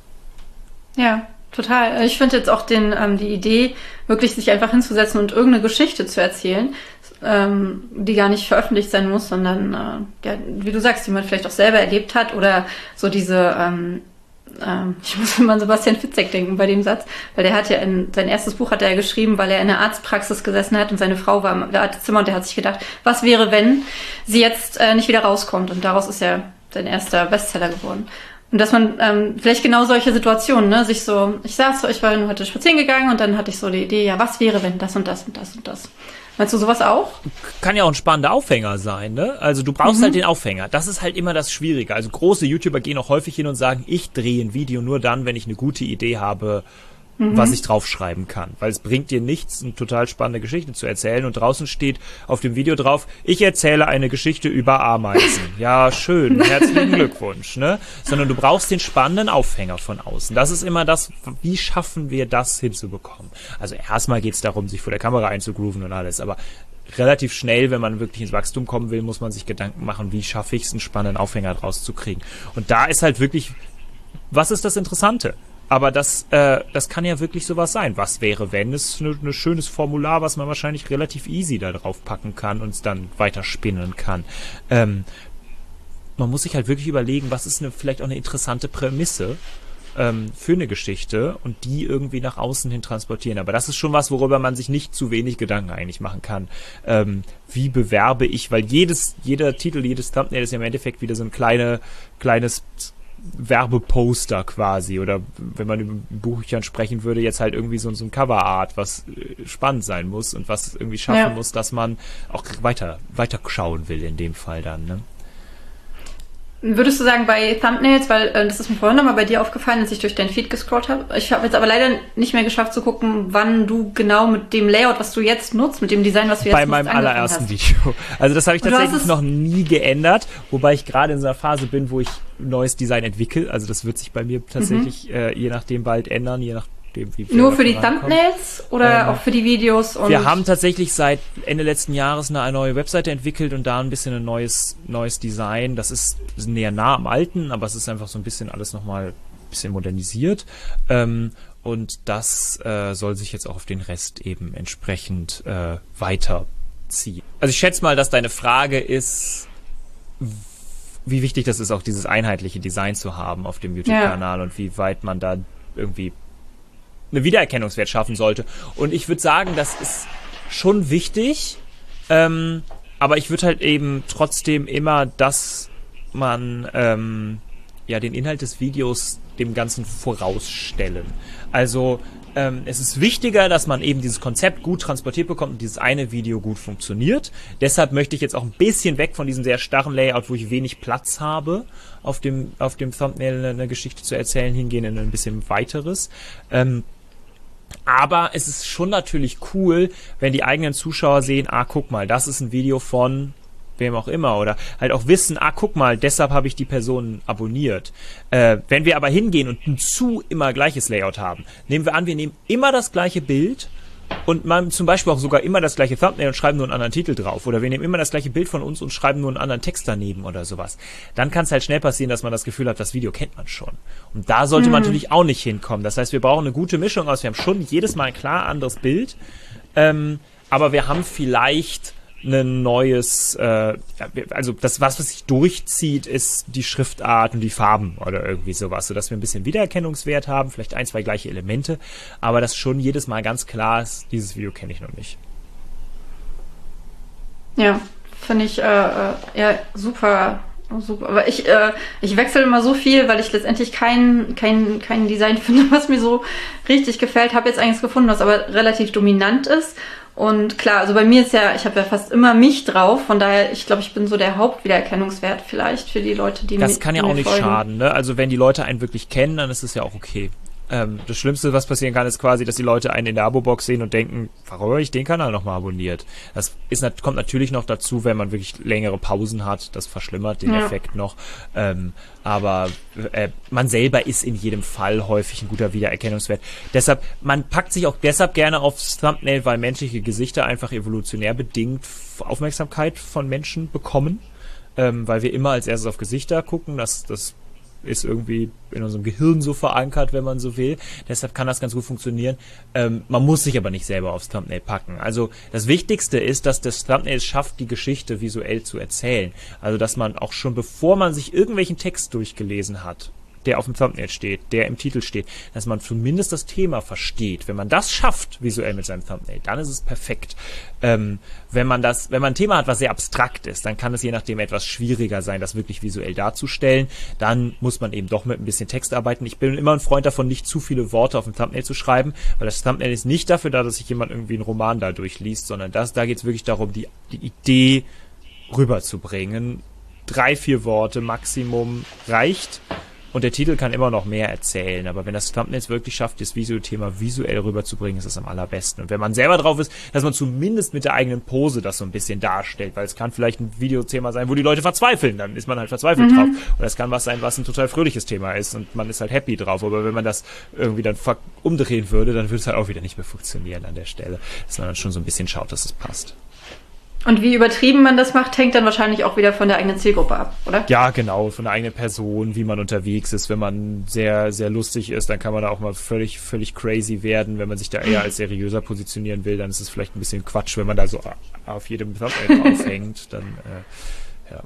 Ja. Total. Ich finde jetzt auch den, ähm, die Idee, wirklich sich einfach hinzusetzen und irgendeine Geschichte zu erzählen, ähm, die gar nicht veröffentlicht sein muss, sondern, äh, ja, wie du sagst, die man vielleicht auch selber erlebt hat oder so diese, ähm, ähm, ich muss immer an Sebastian Fitzek denken bei dem Satz, weil der hat ja in, sein erstes Buch hat er ja geschrieben, weil er in der Arztpraxis gesessen hat und seine Frau war im Arztzimmer und der hat sich gedacht, was wäre, wenn sie jetzt äh, nicht wieder rauskommt, und daraus ist ja sein erster Bestseller geworden. Und dass man ähm, vielleicht genau solche Situationen, ne, sich so, ich saß so, ich war heute spazieren gegangen und dann hatte ich so die Idee, ja, was wäre, wenn das und das und das und das. Meinst du sowas auch? Kann ja auch ein spannender Aufhänger sein, ne? Also du brauchst mhm. halt den Aufhänger. Das ist halt immer das Schwierige. Also große YouTuber gehen auch häufig hin und sagen, ich drehe ein Video nur dann, wenn ich eine gute Idee habe, mhm. was ich draufschreiben kann. Weil es bringt dir nichts, eine total spannende Geschichte zu erzählen und draußen steht auf dem Video drauf, ich erzähle eine Geschichte über Ameisen. Ja, schön, herzlichen Glückwunsch, ne? Sondern du brauchst den spannenden Aufhänger von außen. Das ist immer das, wie schaffen wir das hinzubekommen? Also erstmal geht es darum, sich vor der Kamera einzugrooven und alles, aber relativ schnell, wenn man wirklich ins Wachstum kommen will, muss man sich Gedanken machen, wie schaffe ich es, einen spannenden Aufhänger draus zu kriegen. Und da ist halt wirklich, was ist das Interessante? Aber das, äh, das kann ja wirklich sowas sein. Was wäre, wenn? Es ein ne schönes Formular, was man wahrscheinlich relativ easy da drauf packen kann und es dann weiter spinnen kann. Ähm, man muss sich halt wirklich überlegen, was ist eine, vielleicht auch eine interessante Prämisse ähm, für eine Geschichte und die irgendwie nach außen hin transportieren. Aber das ist schon was, worüber man sich nicht zu wenig Gedanken eigentlich machen kann. Ähm, wie bewerbe ich? Weil jedes, jeder Titel, jedes Thumbnail ist ja im Endeffekt wieder so ein kleine, kleines Werbeposter quasi, oder wenn man über Büchern sprechen würde, jetzt halt irgendwie so, so ein Coverart, was äh, spannend sein muss und was irgendwie schaffen ja. muss, dass man auch weiter, weiter schauen will in dem Fall dann, ne? Würdest du sagen, bei Thumbnails, weil äh, das ist mir vorhin nochmal bei dir aufgefallen, als ich durch deinen Feed gescrollt habe. Ich habe jetzt aber leider nicht mehr geschafft zu gucken, wann du genau mit dem Layout, was du jetzt nutzt, mit dem Design, was du jetzt nutzt, bei meinem allerersten hast. Video. Also das habe ich tatsächlich noch nie geändert, wobei ich gerade in so einer Phase bin, wo ich neues Design entwickle. Also das wird sich bei mir tatsächlich mhm. äh, je nachdem bald ändern, je nach Wie Nur für die Thumbnails oder ähm, auch für die Videos? Und wir haben tatsächlich seit Ende letzten Jahres eine neue Webseite entwickelt und da ein bisschen ein neues neues Design. Das ist näher nah am alten, aber es ist einfach so ein bisschen alles nochmal ein bisschen modernisiert. Ähm, und das äh, soll sich jetzt auch auf den Rest eben entsprechend äh, weiterziehen. Also ich schätze mal, dass deine Frage ist, wie wichtig das ist, auch dieses einheitliche Design zu haben auf dem YouTube-Kanal ja. und wie weit man da irgendwie eine Wiedererkennungswert schaffen sollte. Und ich würde sagen, das ist schon wichtig, ähm, aber ich würde halt eben trotzdem immer, dass man ähm, ja den Inhalt des Videos dem Ganzen vorausstellen. Also ähm, es ist wichtiger, dass man eben dieses Konzept gut transportiert bekommt und dieses eine Video gut funktioniert. Deshalb möchte ich jetzt auch ein bisschen weg von diesem sehr starren Layout, wo ich wenig Platz habe, auf dem auf dem Thumbnail eine, eine Geschichte zu erzählen, hingehen in ein bisschen weiteres. Ähm, Aber es ist schon natürlich cool, wenn die eigenen Zuschauer sehen, ah, guck mal, das ist ein Video von wem auch immer, oder halt auch wissen, ah, guck mal, deshalb habe ich die Person abonniert. Äh, wenn wir aber hingehen und ein zu immer gleiches Layout haben, nehmen wir an, wir nehmen immer das gleiche Bild und man zum Beispiel auch sogar immer das gleiche Thumbnail und schreiben nur einen anderen Titel drauf, oder wir nehmen immer das gleiche Bild von uns und schreiben nur einen anderen Text daneben oder sowas, dann kann es halt schnell passieren, dass man das Gefühl hat, das Video kennt man schon. Und da sollte mhm. man natürlich auch nicht hinkommen. Das heißt, wir brauchen eine gute Mischung aus, wir haben schon jedes Mal ein klar anderes Bild, ähm, aber wir haben vielleicht ein neues, äh, also das, was, was sich durchzieht, ist die Schriftart und die Farben oder irgendwie sowas, sodass wir ein bisschen Wiedererkennungswert haben, vielleicht ein, zwei gleiche Elemente, aber das schon jedes Mal ganz klar ist, dieses Video kenne ich noch nicht. Ja, finde ich äh, ja super, super. Aber ich, äh, ich wechsle immer so viel, weil ich letztendlich kein, kein, kein Design finde, was mir so richtig gefällt. Habe jetzt eines gefunden, was aber relativ dominant ist. Und klar, also bei mir ist ja, ich habe ja fast immer mich drauf, von daher, ich glaube, ich bin so der Hauptwiedererkennungswert vielleicht für die Leute, die mir Das kann ja auch nicht folgen. schaden, ne? Also wenn die Leute einen wirklich kennen, dann ist es ja auch okay. Ähm, das Schlimmste, was passieren kann, ist quasi, dass die Leute einen in der Abo-Box sehen und denken, warum habe ich den Kanal nochmal abonniert? Das ist, kommt natürlich noch dazu, wenn man wirklich längere Pausen hat. Das verschlimmert den Ja. Effekt noch. Ähm, aber äh, man selber ist in jedem Fall häufig ein guter Wiedererkennungswert. Deshalb, man packt sich auch deshalb gerne aufs Thumbnail, weil menschliche Gesichter einfach evolutionär bedingt Aufmerksamkeit von Menschen bekommen. Ähm, weil wir immer als erstes auf Gesichter gucken. Das, das ist irgendwie in unserem Gehirn so verankert, wenn man so will. Deshalb kann das ganz gut funktionieren. Ähm, man muss sich aber nicht selber aufs Thumbnail packen. Also das Wichtigste ist, dass das Thumbnail es schafft, die Geschichte visuell zu erzählen. Also dass man auch schon, bevor man sich irgendwelchen Text durchgelesen hat, der auf dem Thumbnail steht, der im Titel steht, dass man zumindest das Thema versteht. Wenn man das schafft, visuell mit seinem Thumbnail, dann ist es perfekt. Ähm, wenn man das, wenn man ein Thema hat, was sehr abstrakt ist, dann kann es je nachdem etwas schwieriger sein, das wirklich visuell darzustellen. Dann muss man eben doch mit ein bisschen Text arbeiten. Ich bin immer ein Freund davon, nicht zu viele Worte auf dem Thumbnail zu schreiben, weil das Thumbnail ist nicht dafür da, dass sich jemand irgendwie einen Roman da durchliest, sondern das, da geht es wirklich darum, die, die Idee rüberzubringen. Drei, vier Worte Maximum reicht. Und der Titel kann immer noch mehr erzählen, aber wenn das Thumbnail es wirklich schafft, das Video-Thema visuell rüberzubringen, ist das am allerbesten. Und wenn man selber drauf ist, dass man zumindest mit der eigenen Pose das so ein bisschen darstellt, weil es kann vielleicht ein Videothema sein, wo die Leute verzweifeln, dann ist man halt verzweifelt mhm. drauf. Oder es kann was sein, was ein total fröhliches Thema ist und man ist halt happy drauf. Aber wenn man das irgendwie dann umdrehen würde, dann würde es halt auch wieder nicht mehr funktionieren an der Stelle. Dass man dann schon so ein bisschen schaut, dass es passt. Und wie übertrieben man das macht, hängt dann wahrscheinlich auch wieder von der eigenen Zielgruppe ab, oder? Ja, genau, von der eigenen Person, wie man unterwegs ist. Wenn man sehr, sehr lustig ist, dann kann man da auch mal völlig, völlig crazy werden. Wenn man sich da eher als seriöser positionieren will, dann ist es vielleicht ein bisschen Quatsch, wenn man da so auf jedem Thumbnail draufhängt. Dann, äh, ja.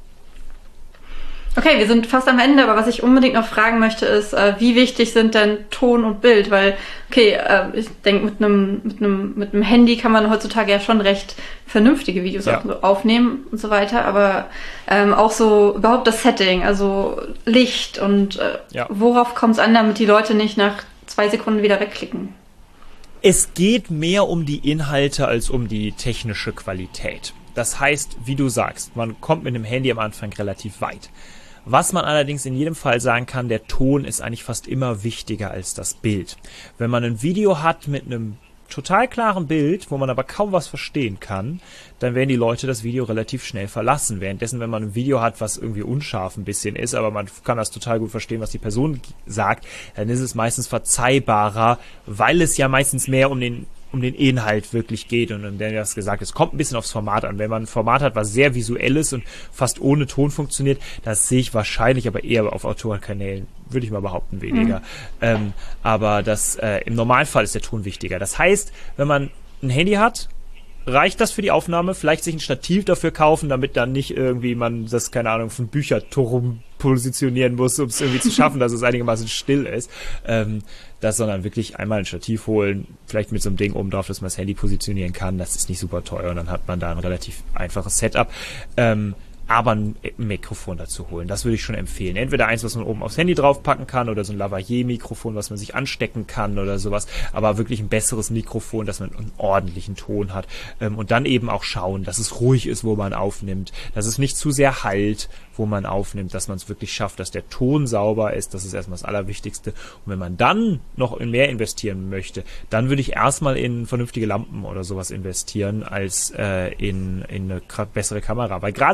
Okay, wir sind fast am Ende, aber was ich unbedingt noch fragen möchte, ist, äh, wie wichtig sind denn Ton und Bild? Weil, okay, äh, ich denke, mit einem mit einem mit einem Handy kann man heutzutage ja schon recht vernünftige Videos ja. aufnehmen und so weiter, aber ähm, auch so überhaupt das Setting, also Licht und äh, ja. worauf kommt es an, damit die Leute nicht nach zwei Sekunden wieder wegklicken? Es geht mehr um die Inhalte als um die technische Qualität. Das heißt, wie du sagst, man kommt mit dem Handy am Anfang relativ weit. Was man allerdings in jedem Fall sagen kann, der Ton ist eigentlich fast immer wichtiger als das Bild. Wenn man ein Video hat mit einem total klaren Bild, wo man aber kaum was verstehen kann, dann werden die Leute das Video relativ schnell verlassen. Währenddessen, wenn man ein Video hat, was irgendwie unscharf ein bisschen ist, aber man kann das total gut verstehen, was die Person sagt, dann ist es meistens verzeihbarer, weil es ja meistens mehr um den um den Inhalt wirklich geht und dann das gesagt, es kommt ein bisschen aufs Format an. Wenn man ein Format hat, was sehr visuell ist und fast ohne Ton funktioniert, das sehe ich wahrscheinlich aber eher auf Autorenkanälen, würde ich mal behaupten, weniger. Mhm. Ähm, aber das äh, im Normalfall ist der Ton wichtiger. Das heißt, wenn man ein Handy hat, reicht das für die Aufnahme, vielleicht sich ein Stativ dafür kaufen, damit dann nicht irgendwie man das, keine Ahnung, von Bücherturm positionieren muss, um es irgendwie zu schaffen, dass es einigermaßen still ist. Ähm, das, sondern wirklich einmal ein Stativ holen, vielleicht mit so einem Ding oben drauf, dass man das Handy positionieren kann. Das ist nicht super teuer und dann hat man da ein relativ einfaches Setup. Ähm, aber ein Mikrofon dazu holen. Das würde ich schon empfehlen. Entweder eins, was man oben aufs Handy draufpacken kann oder so ein Lavalier-Mikrofon, was man sich anstecken kann oder sowas. Aber wirklich ein besseres Mikrofon, dass man einen ordentlichen Ton hat. Und dann eben auch schauen, dass es ruhig ist, wo man aufnimmt, dass es nicht zu sehr hallt, wo man aufnimmt, dass man es wirklich schafft, dass der Ton sauber ist. Das ist erstmal das Allerwichtigste. Und wenn man dann noch in mehr investieren möchte, dann würde ich erstmal in vernünftige Lampen oder sowas investieren, als äh, in, in eine bessere Kamera. Weil gerade wenn man sich mit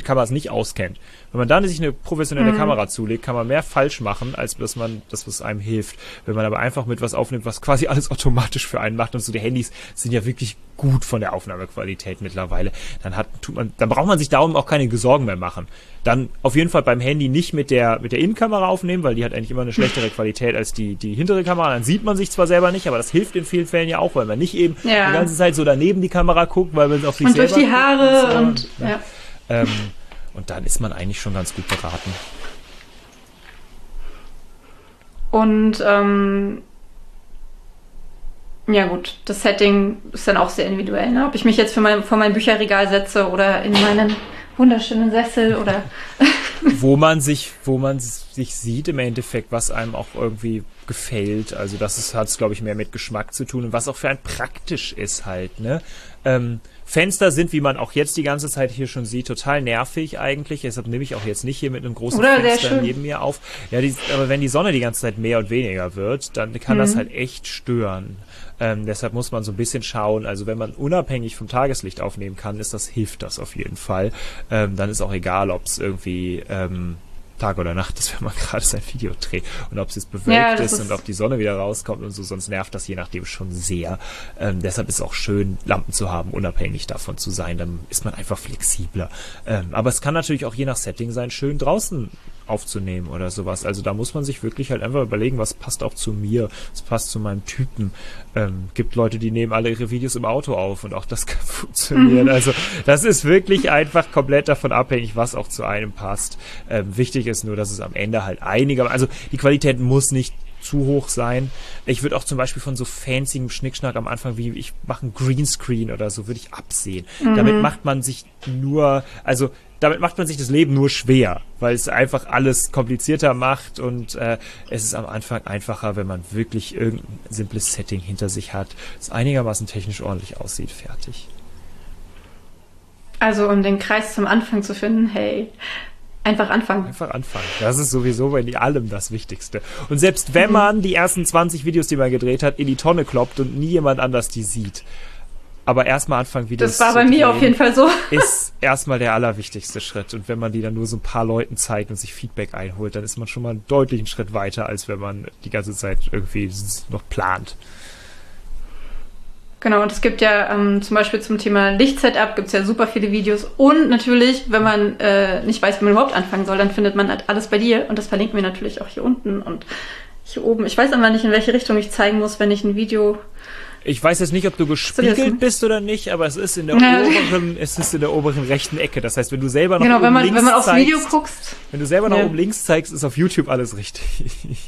mit Kameras nicht auskennt. Wenn man dann sich eine professionelle mhm. Kamera zulegt, kann man mehr falsch machen, als dass man das, was einem hilft. Wenn man aber einfach mit was aufnimmt, was quasi alles automatisch für einen macht, und so die Handys sind ja wirklich gut von der Aufnahmequalität mittlerweile, dann hat, tut man, dann braucht man sich darum auch keine Sorgen mehr machen. Dann auf jeden Fall beim Handy nicht mit der, mit der Innenkamera aufnehmen, weil die hat eigentlich immer eine schlechtere Qualität als die, die hintere Kamera. Dann sieht man sich zwar selber nicht, aber das hilft in vielen Fällen ja auch, weil man nicht eben ja. die ganze Zeit so daneben die Kamera guckt, weil man es auf sich und selber durch die Haare guckt, und, ja. ja. Ähm, und dann ist man eigentlich schon ganz gut beraten. Und, ähm, ja gut, das Setting ist dann auch sehr individuell, ne? Ob ich mich jetzt für mein, vor mein Bücherregal setze oder in meinen wunderschönen Sessel oder... wo man sich, wo man sich sieht im Endeffekt, was einem auch irgendwie gefällt. Also das hat es, glaube ich, mehr mit Geschmack zu tun und was auch für einen praktisch ist halt, ne? Ähm, Fenster sind, wie man auch jetzt die ganze Zeit hier schon sieht, total nervig eigentlich. Deshalb nehme ich auch jetzt nicht hier mit einem großen Oder Fenster neben mir auf. Ja, die, aber wenn die Sonne die ganze Zeit mehr und weniger wird, dann kann mhm. das halt echt stören. Ähm, deshalb muss man so ein bisschen schauen. Also wenn man unabhängig vom Tageslicht aufnehmen kann, ist das, hilft das auf jeden Fall. Ähm, dann ist auch egal, ob es irgendwie ähm, Tag oder Nacht ist, wenn man gerade sein Video dreht und ob es jetzt bewölkt ja, ist, ist und ob die Sonne wieder rauskommt und so, sonst nervt das je nachdem schon sehr. Ähm, deshalb ist es auch schön, Lampen zu haben, unabhängig davon zu sein, dann ist man einfach flexibler. Ähm, aber es kann natürlich auch je nach Setting sein, schön draußen aufzunehmen oder sowas. Also da muss man sich wirklich halt einfach überlegen, was passt auch zu mir, was passt zu meinem Typen. Ähm, gibt Leute, die nehmen alle ihre Videos im Auto auf und auch das kann funktionieren. Mhm. Also das ist wirklich einfach komplett davon abhängig, was auch zu einem passt. Ähm, wichtig ist nur, dass es am Ende halt einiger, also die Qualität muss nicht zu hoch sein. Ich würde auch zum Beispiel von so fancyem Schnickschnack am Anfang, wie ich mache einen Greenscreen oder so, würde ich absehen. Mhm. Damit macht man sich nur, also damit macht man sich das Leben nur schwer, weil es einfach alles komplizierter macht und äh, es ist am Anfang einfacher, wenn man wirklich irgendein simples Setting hinter sich hat, das einigermaßen technisch ordentlich aussieht, fertig. Also um den Kreis zum Anfang zu finden, hey, einfach anfangen. Einfach anfangen. Das ist sowieso bei allem das Wichtigste. Und selbst wenn man die ersten zwanzig Videos, die man gedreht hat, in die Tonne kloppt und nie jemand anders die sieht, aber erstmal anfangen, Videos zu drehen. Das war bei mir auf jeden Fall so. Ist erstmal der allerwichtigste Schritt. Und wenn man die dann nur so ein paar Leuten zeigt und sich Feedback einholt, dann ist man schon mal einen deutlichen Schritt weiter, als wenn man die ganze Zeit irgendwie noch plant. Genau, und es gibt ja ähm, zum Beispiel zum Thema Lichtsetup gibt es ja super viele Videos. Und natürlich, wenn man äh, nicht weiß, wie man überhaupt anfangen soll, dann findet man halt alles bei dir. Und das verlinken wir natürlich auch hier unten und hier oben. Ich weiß aber nicht, in welche Richtung ich zeigen muss, wenn ich ein Video... Ich weiß jetzt nicht, ob du gespiegelt bist oder nicht, aber es ist in der ja. oberen, es ist in der oberen rechten Ecke. Das heißt, wenn du selber nach genau, oben wenn man, links wenn man aufs zeigst, Video guckst, wenn du selber nach ja. oben links zeigst, ist auf YouTube alles richtig.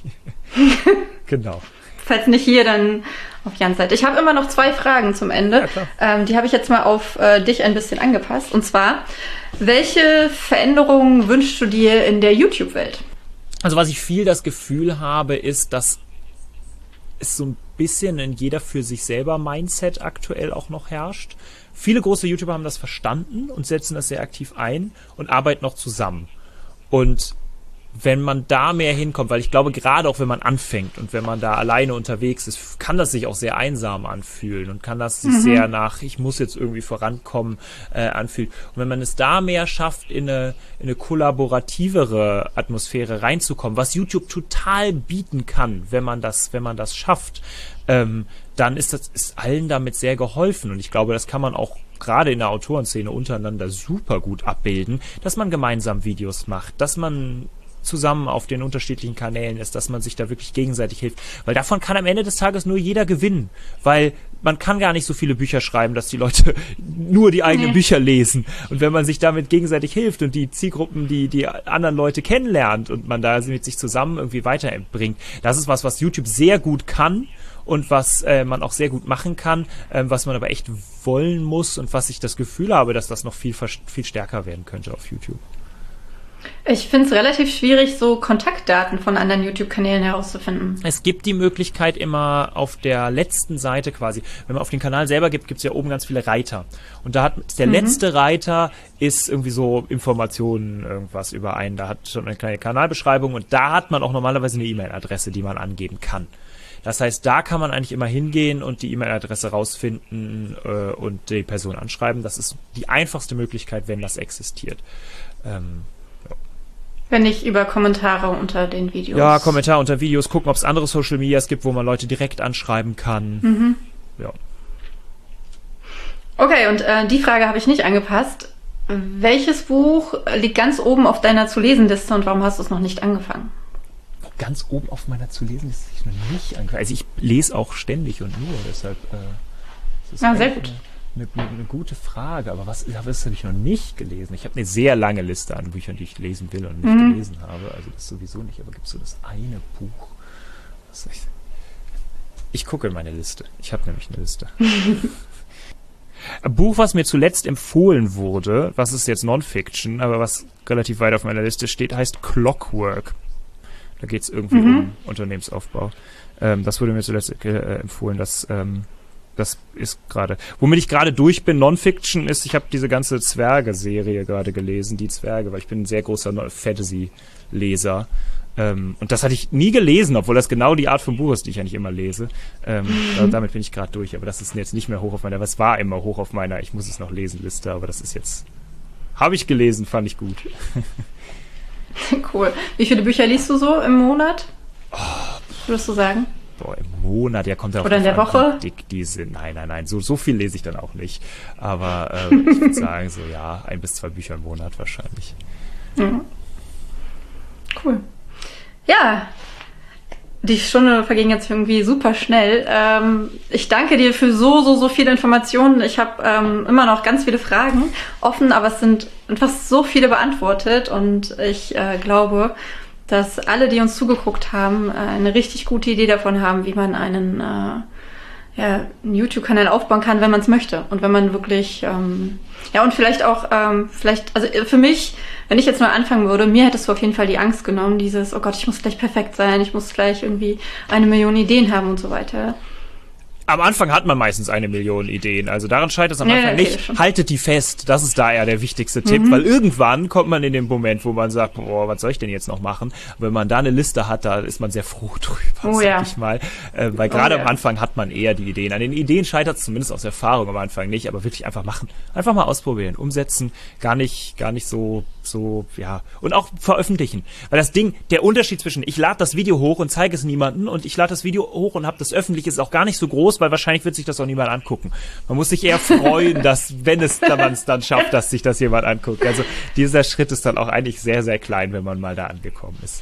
Genau. Falls nicht hier, dann auf Jans Seite. Ich habe immer noch zwei Fragen zum Ende. Ja, klar. Ähm, die habe ich jetzt mal auf äh, dich ein bisschen angepasst. Und zwar, welche Veränderungen wünschst du dir in der YouTube-Welt? Also was ich viel das Gefühl habe, ist, dass es so ein bisschen in jeder für sich selber Mindset aktuell auch noch herrscht. Viele große YouTuber haben das verstanden und setzen das sehr aktiv ein und arbeiten noch zusammen. Und wenn man da mehr hinkommt, weil ich glaube, gerade auch wenn man anfängt und wenn man da alleine unterwegs ist, kann das sich auch sehr einsam anfühlen und kann das sich mhm. sehr nach, ich muss jetzt irgendwie vorankommen, äh, anfühlen. Und wenn man es da mehr schafft, in eine, in eine kollaborativere Atmosphäre reinzukommen, was YouTube total bieten kann, wenn man das, wenn man das schafft, ähm, dann ist das, ist allen damit sehr geholfen. Und ich glaube, das kann man auch gerade in der Autorenszene untereinander super gut abbilden, dass man gemeinsam Videos macht, dass man zusammen auf den unterschiedlichen Kanälen ist, dass man sich da wirklich gegenseitig hilft. Weil davon kann am Ende des Tages nur jeder gewinnen. Weil man kann gar nicht so viele Bücher schreiben, dass die Leute nur die eigenen nee. Bücher lesen. Und wenn man sich damit gegenseitig hilft und die Zielgruppen, die die anderen Leute kennenlernt und man da mit sich zusammen irgendwie weiterbringt, das ist was, was YouTube sehr gut kann und was äh, man auch sehr gut machen kann, äh, was man aber echt wollen muss und was ich das Gefühl habe, dass das noch viel, viel stärker werden könnte auf YouTube. Ich finde es relativ schwierig, so Kontaktdaten von anderen YouTube-Kanälen herauszufinden. Es gibt die Möglichkeit immer auf der letzten Seite quasi, wenn man auf den Kanal selber gibt, gibt es ja oben ganz viele Reiter. Und da hat der mhm. letzte Reiter ist irgendwie so Informationen, irgendwas über einen. Da hat schon eine kleine Kanalbeschreibung und da hat man auch normalerweise eine E-Mail-Adresse, die man angeben kann. Das heißt, da kann man eigentlich immer hingehen und die E-Mail-Adresse rausfinden äh, und die Person anschreiben. Das ist die einfachste Möglichkeit, wenn das existiert. Ähm, Wenn nicht über Kommentare unter den Videos. Ja, Kommentare unter Videos, gucken, ob es andere Social Medias gibt, wo man Leute direkt anschreiben kann. Mhm. Ja. Okay, und äh, die Frage habe ich nicht angepasst. Welches Buch liegt ganz oben auf deiner Zu-Lesen-Liste und warum hast du es noch nicht angefangen? Ganz oben auf meiner Zu-Lesen-Liste ist noch nicht angefangen. Also ich lese auch ständig und nur, deshalb äh, das ist ja, sehr gut. Eine, eine, eine gute Frage. Aber was, was habe ich noch nicht gelesen? Ich habe eine sehr lange Liste an Büchern, die ich lesen will und nicht mhm. gelesen habe. Also das sowieso nicht. Aber gibt es so das eine Buch? Was ich, ich gucke in meine Liste. Ich habe nämlich eine Liste. Ein Buch, was mir zuletzt empfohlen wurde, was ist jetzt Non-Fiction, aber was relativ weit auf meiner Liste steht, heißt Clockwork. Da geht es irgendwie mhm. um Unternehmensaufbau. Ähm, das wurde mir zuletzt äh, empfohlen. Das, ähm, das ist gerade, womit ich gerade durch bin. Non-Fiction ist, ich habe diese ganze Zwerge-Serie gerade gelesen, die Zwerge, weil ich bin ein sehr großer Fantasy-Leser. Ähm, und das hatte ich nie gelesen, obwohl das genau die Art von Buch ist, die ich eigentlich immer lese. Ähm, mhm. da, damit bin ich gerade durch, aber das ist jetzt nicht mehr hoch auf meiner, was war immer hoch auf meiner, ich muss es noch lesen, Liste, aber das ist jetzt, habe ich gelesen, fand ich gut. Cool. Wie viele Bücher liest du so im Monat? Oh, würdest du sagen? Boah, im Monat, ja, kommt ja auch Oder in der Woche? Wie dick die sind. Nein, nein, nein, so, so viel lese ich dann auch nicht. Aber ähm, ich würde sagen, so ja, ein bis zwei Bücher im Monat wahrscheinlich. Mhm. Cool. Ja, die Stunde verging jetzt irgendwie super schnell. Ähm, ich danke dir für so, so, so viele Informationen. Ich habe ähm, immer noch ganz viele Fragen offen, aber es sind fast so viele beantwortet. Und ich äh, glaube, dass alle, die uns zugeguckt haben, äh, eine richtig gute Idee davon haben, wie man einen, äh, ja, einen YouTube-Kanal aufbauen kann, wenn man es möchte. Und wenn man wirklich, ähm, ja, und vielleicht auch, ähm, vielleicht, also für mich, wenn ich jetzt mal anfangen würde, mir hättest du auf jeden Fall die Angst genommen, dieses, oh Gott, ich muss gleich perfekt sein, ich muss gleich irgendwie eine Million Ideen haben und so weiter. Am Anfang hat man meistens eine Million Ideen, also daran scheitert es am Anfang ja, okay, nicht. Schon. Haltet die fest, das ist da eher der wichtigste Tipp, mhm. weil irgendwann kommt man in den Moment, wo man sagt, boah, was soll ich denn jetzt noch machen? Wenn man da eine Liste hat, da ist man sehr froh drüber, oh, sag ja. ich mal. Äh, weil gerade oh, ja. am Anfang hat man eher die Ideen. An den Ideen scheitert es zumindest aus Erfahrung am Anfang nicht, aber wirklich einfach machen. Einfach mal ausprobieren, umsetzen, gar nicht, gar nicht so, so, ja. Und auch veröffentlichen. Weil das Ding, der Unterschied zwischen, ich lade das Video hoch und zeige es niemandem und ich lade das Video hoch und habe das öffentlich, ist auch gar nicht so groß, weil wahrscheinlich wird sich das auch niemand angucken. Man muss sich eher freuen, dass, wenn es man es dann schafft, dass sich das jemand anguckt. Also dieser Schritt ist dann auch eigentlich sehr, sehr klein, wenn man mal da angekommen ist.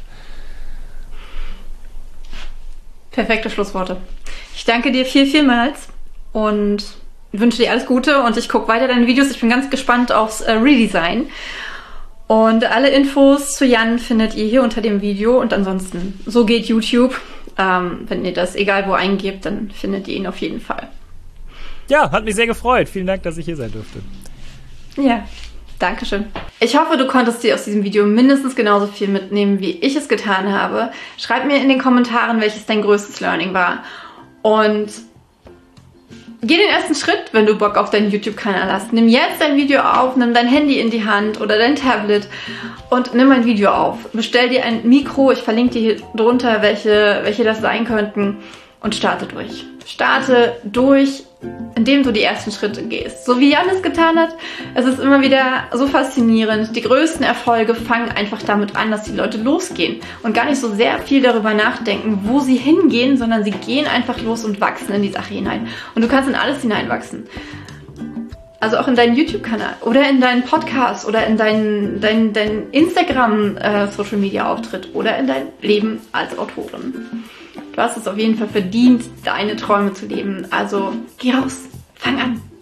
Perfekte Schlussworte. Ich danke dir viel, vielmals und wünsche dir alles Gute und ich gucke weiter deine Videos. Ich bin ganz gespannt aufs äh, Redesign. Und alle Infos zu Jan findet ihr hier unter dem Video und ansonsten, so geht YouTube. Ähm, wenn ihr das egal wo eingebt, dann findet ihr ihn auf jeden Fall. Ja, hat mich sehr gefreut. Vielen Dank, dass ich hier sein durfte. Ja, danke schön. Ich hoffe, du konntest dir aus diesem Video mindestens genauso viel mitnehmen, wie ich es getan habe. Schreib mir in den Kommentaren, welches dein größtes Learning war. Und geh den ersten Schritt, wenn du Bock auf deinen YouTube-Kanal hast. Nimm jetzt dein Video auf, nimm dein Handy in die Hand oder dein Tablet und nimm ein Video auf. Bestell dir ein Mikro, ich verlinke dir hier drunter, welche, welche das sein könnten und starte durch. Starte durch, indem du die ersten Schritte gehst. So wie Jan es getan hat. Es ist immer wieder so faszinierend. Die größten Erfolge fangen einfach damit an, dass die Leute losgehen und gar nicht so sehr viel darüber nachdenken, wo sie hingehen, sondern sie gehen einfach los und wachsen in die Sache hinein. Und du kannst in alles hineinwachsen. Also auch in deinen YouTube-Kanal oder in deinen Podcast oder in deinen, deinen, deinen Instagram-Social-Media-Auftritt oder in dein Leben als Autorin. Du hast es auf jeden Fall verdient, deine Träume zu leben. Also geh raus, fang an.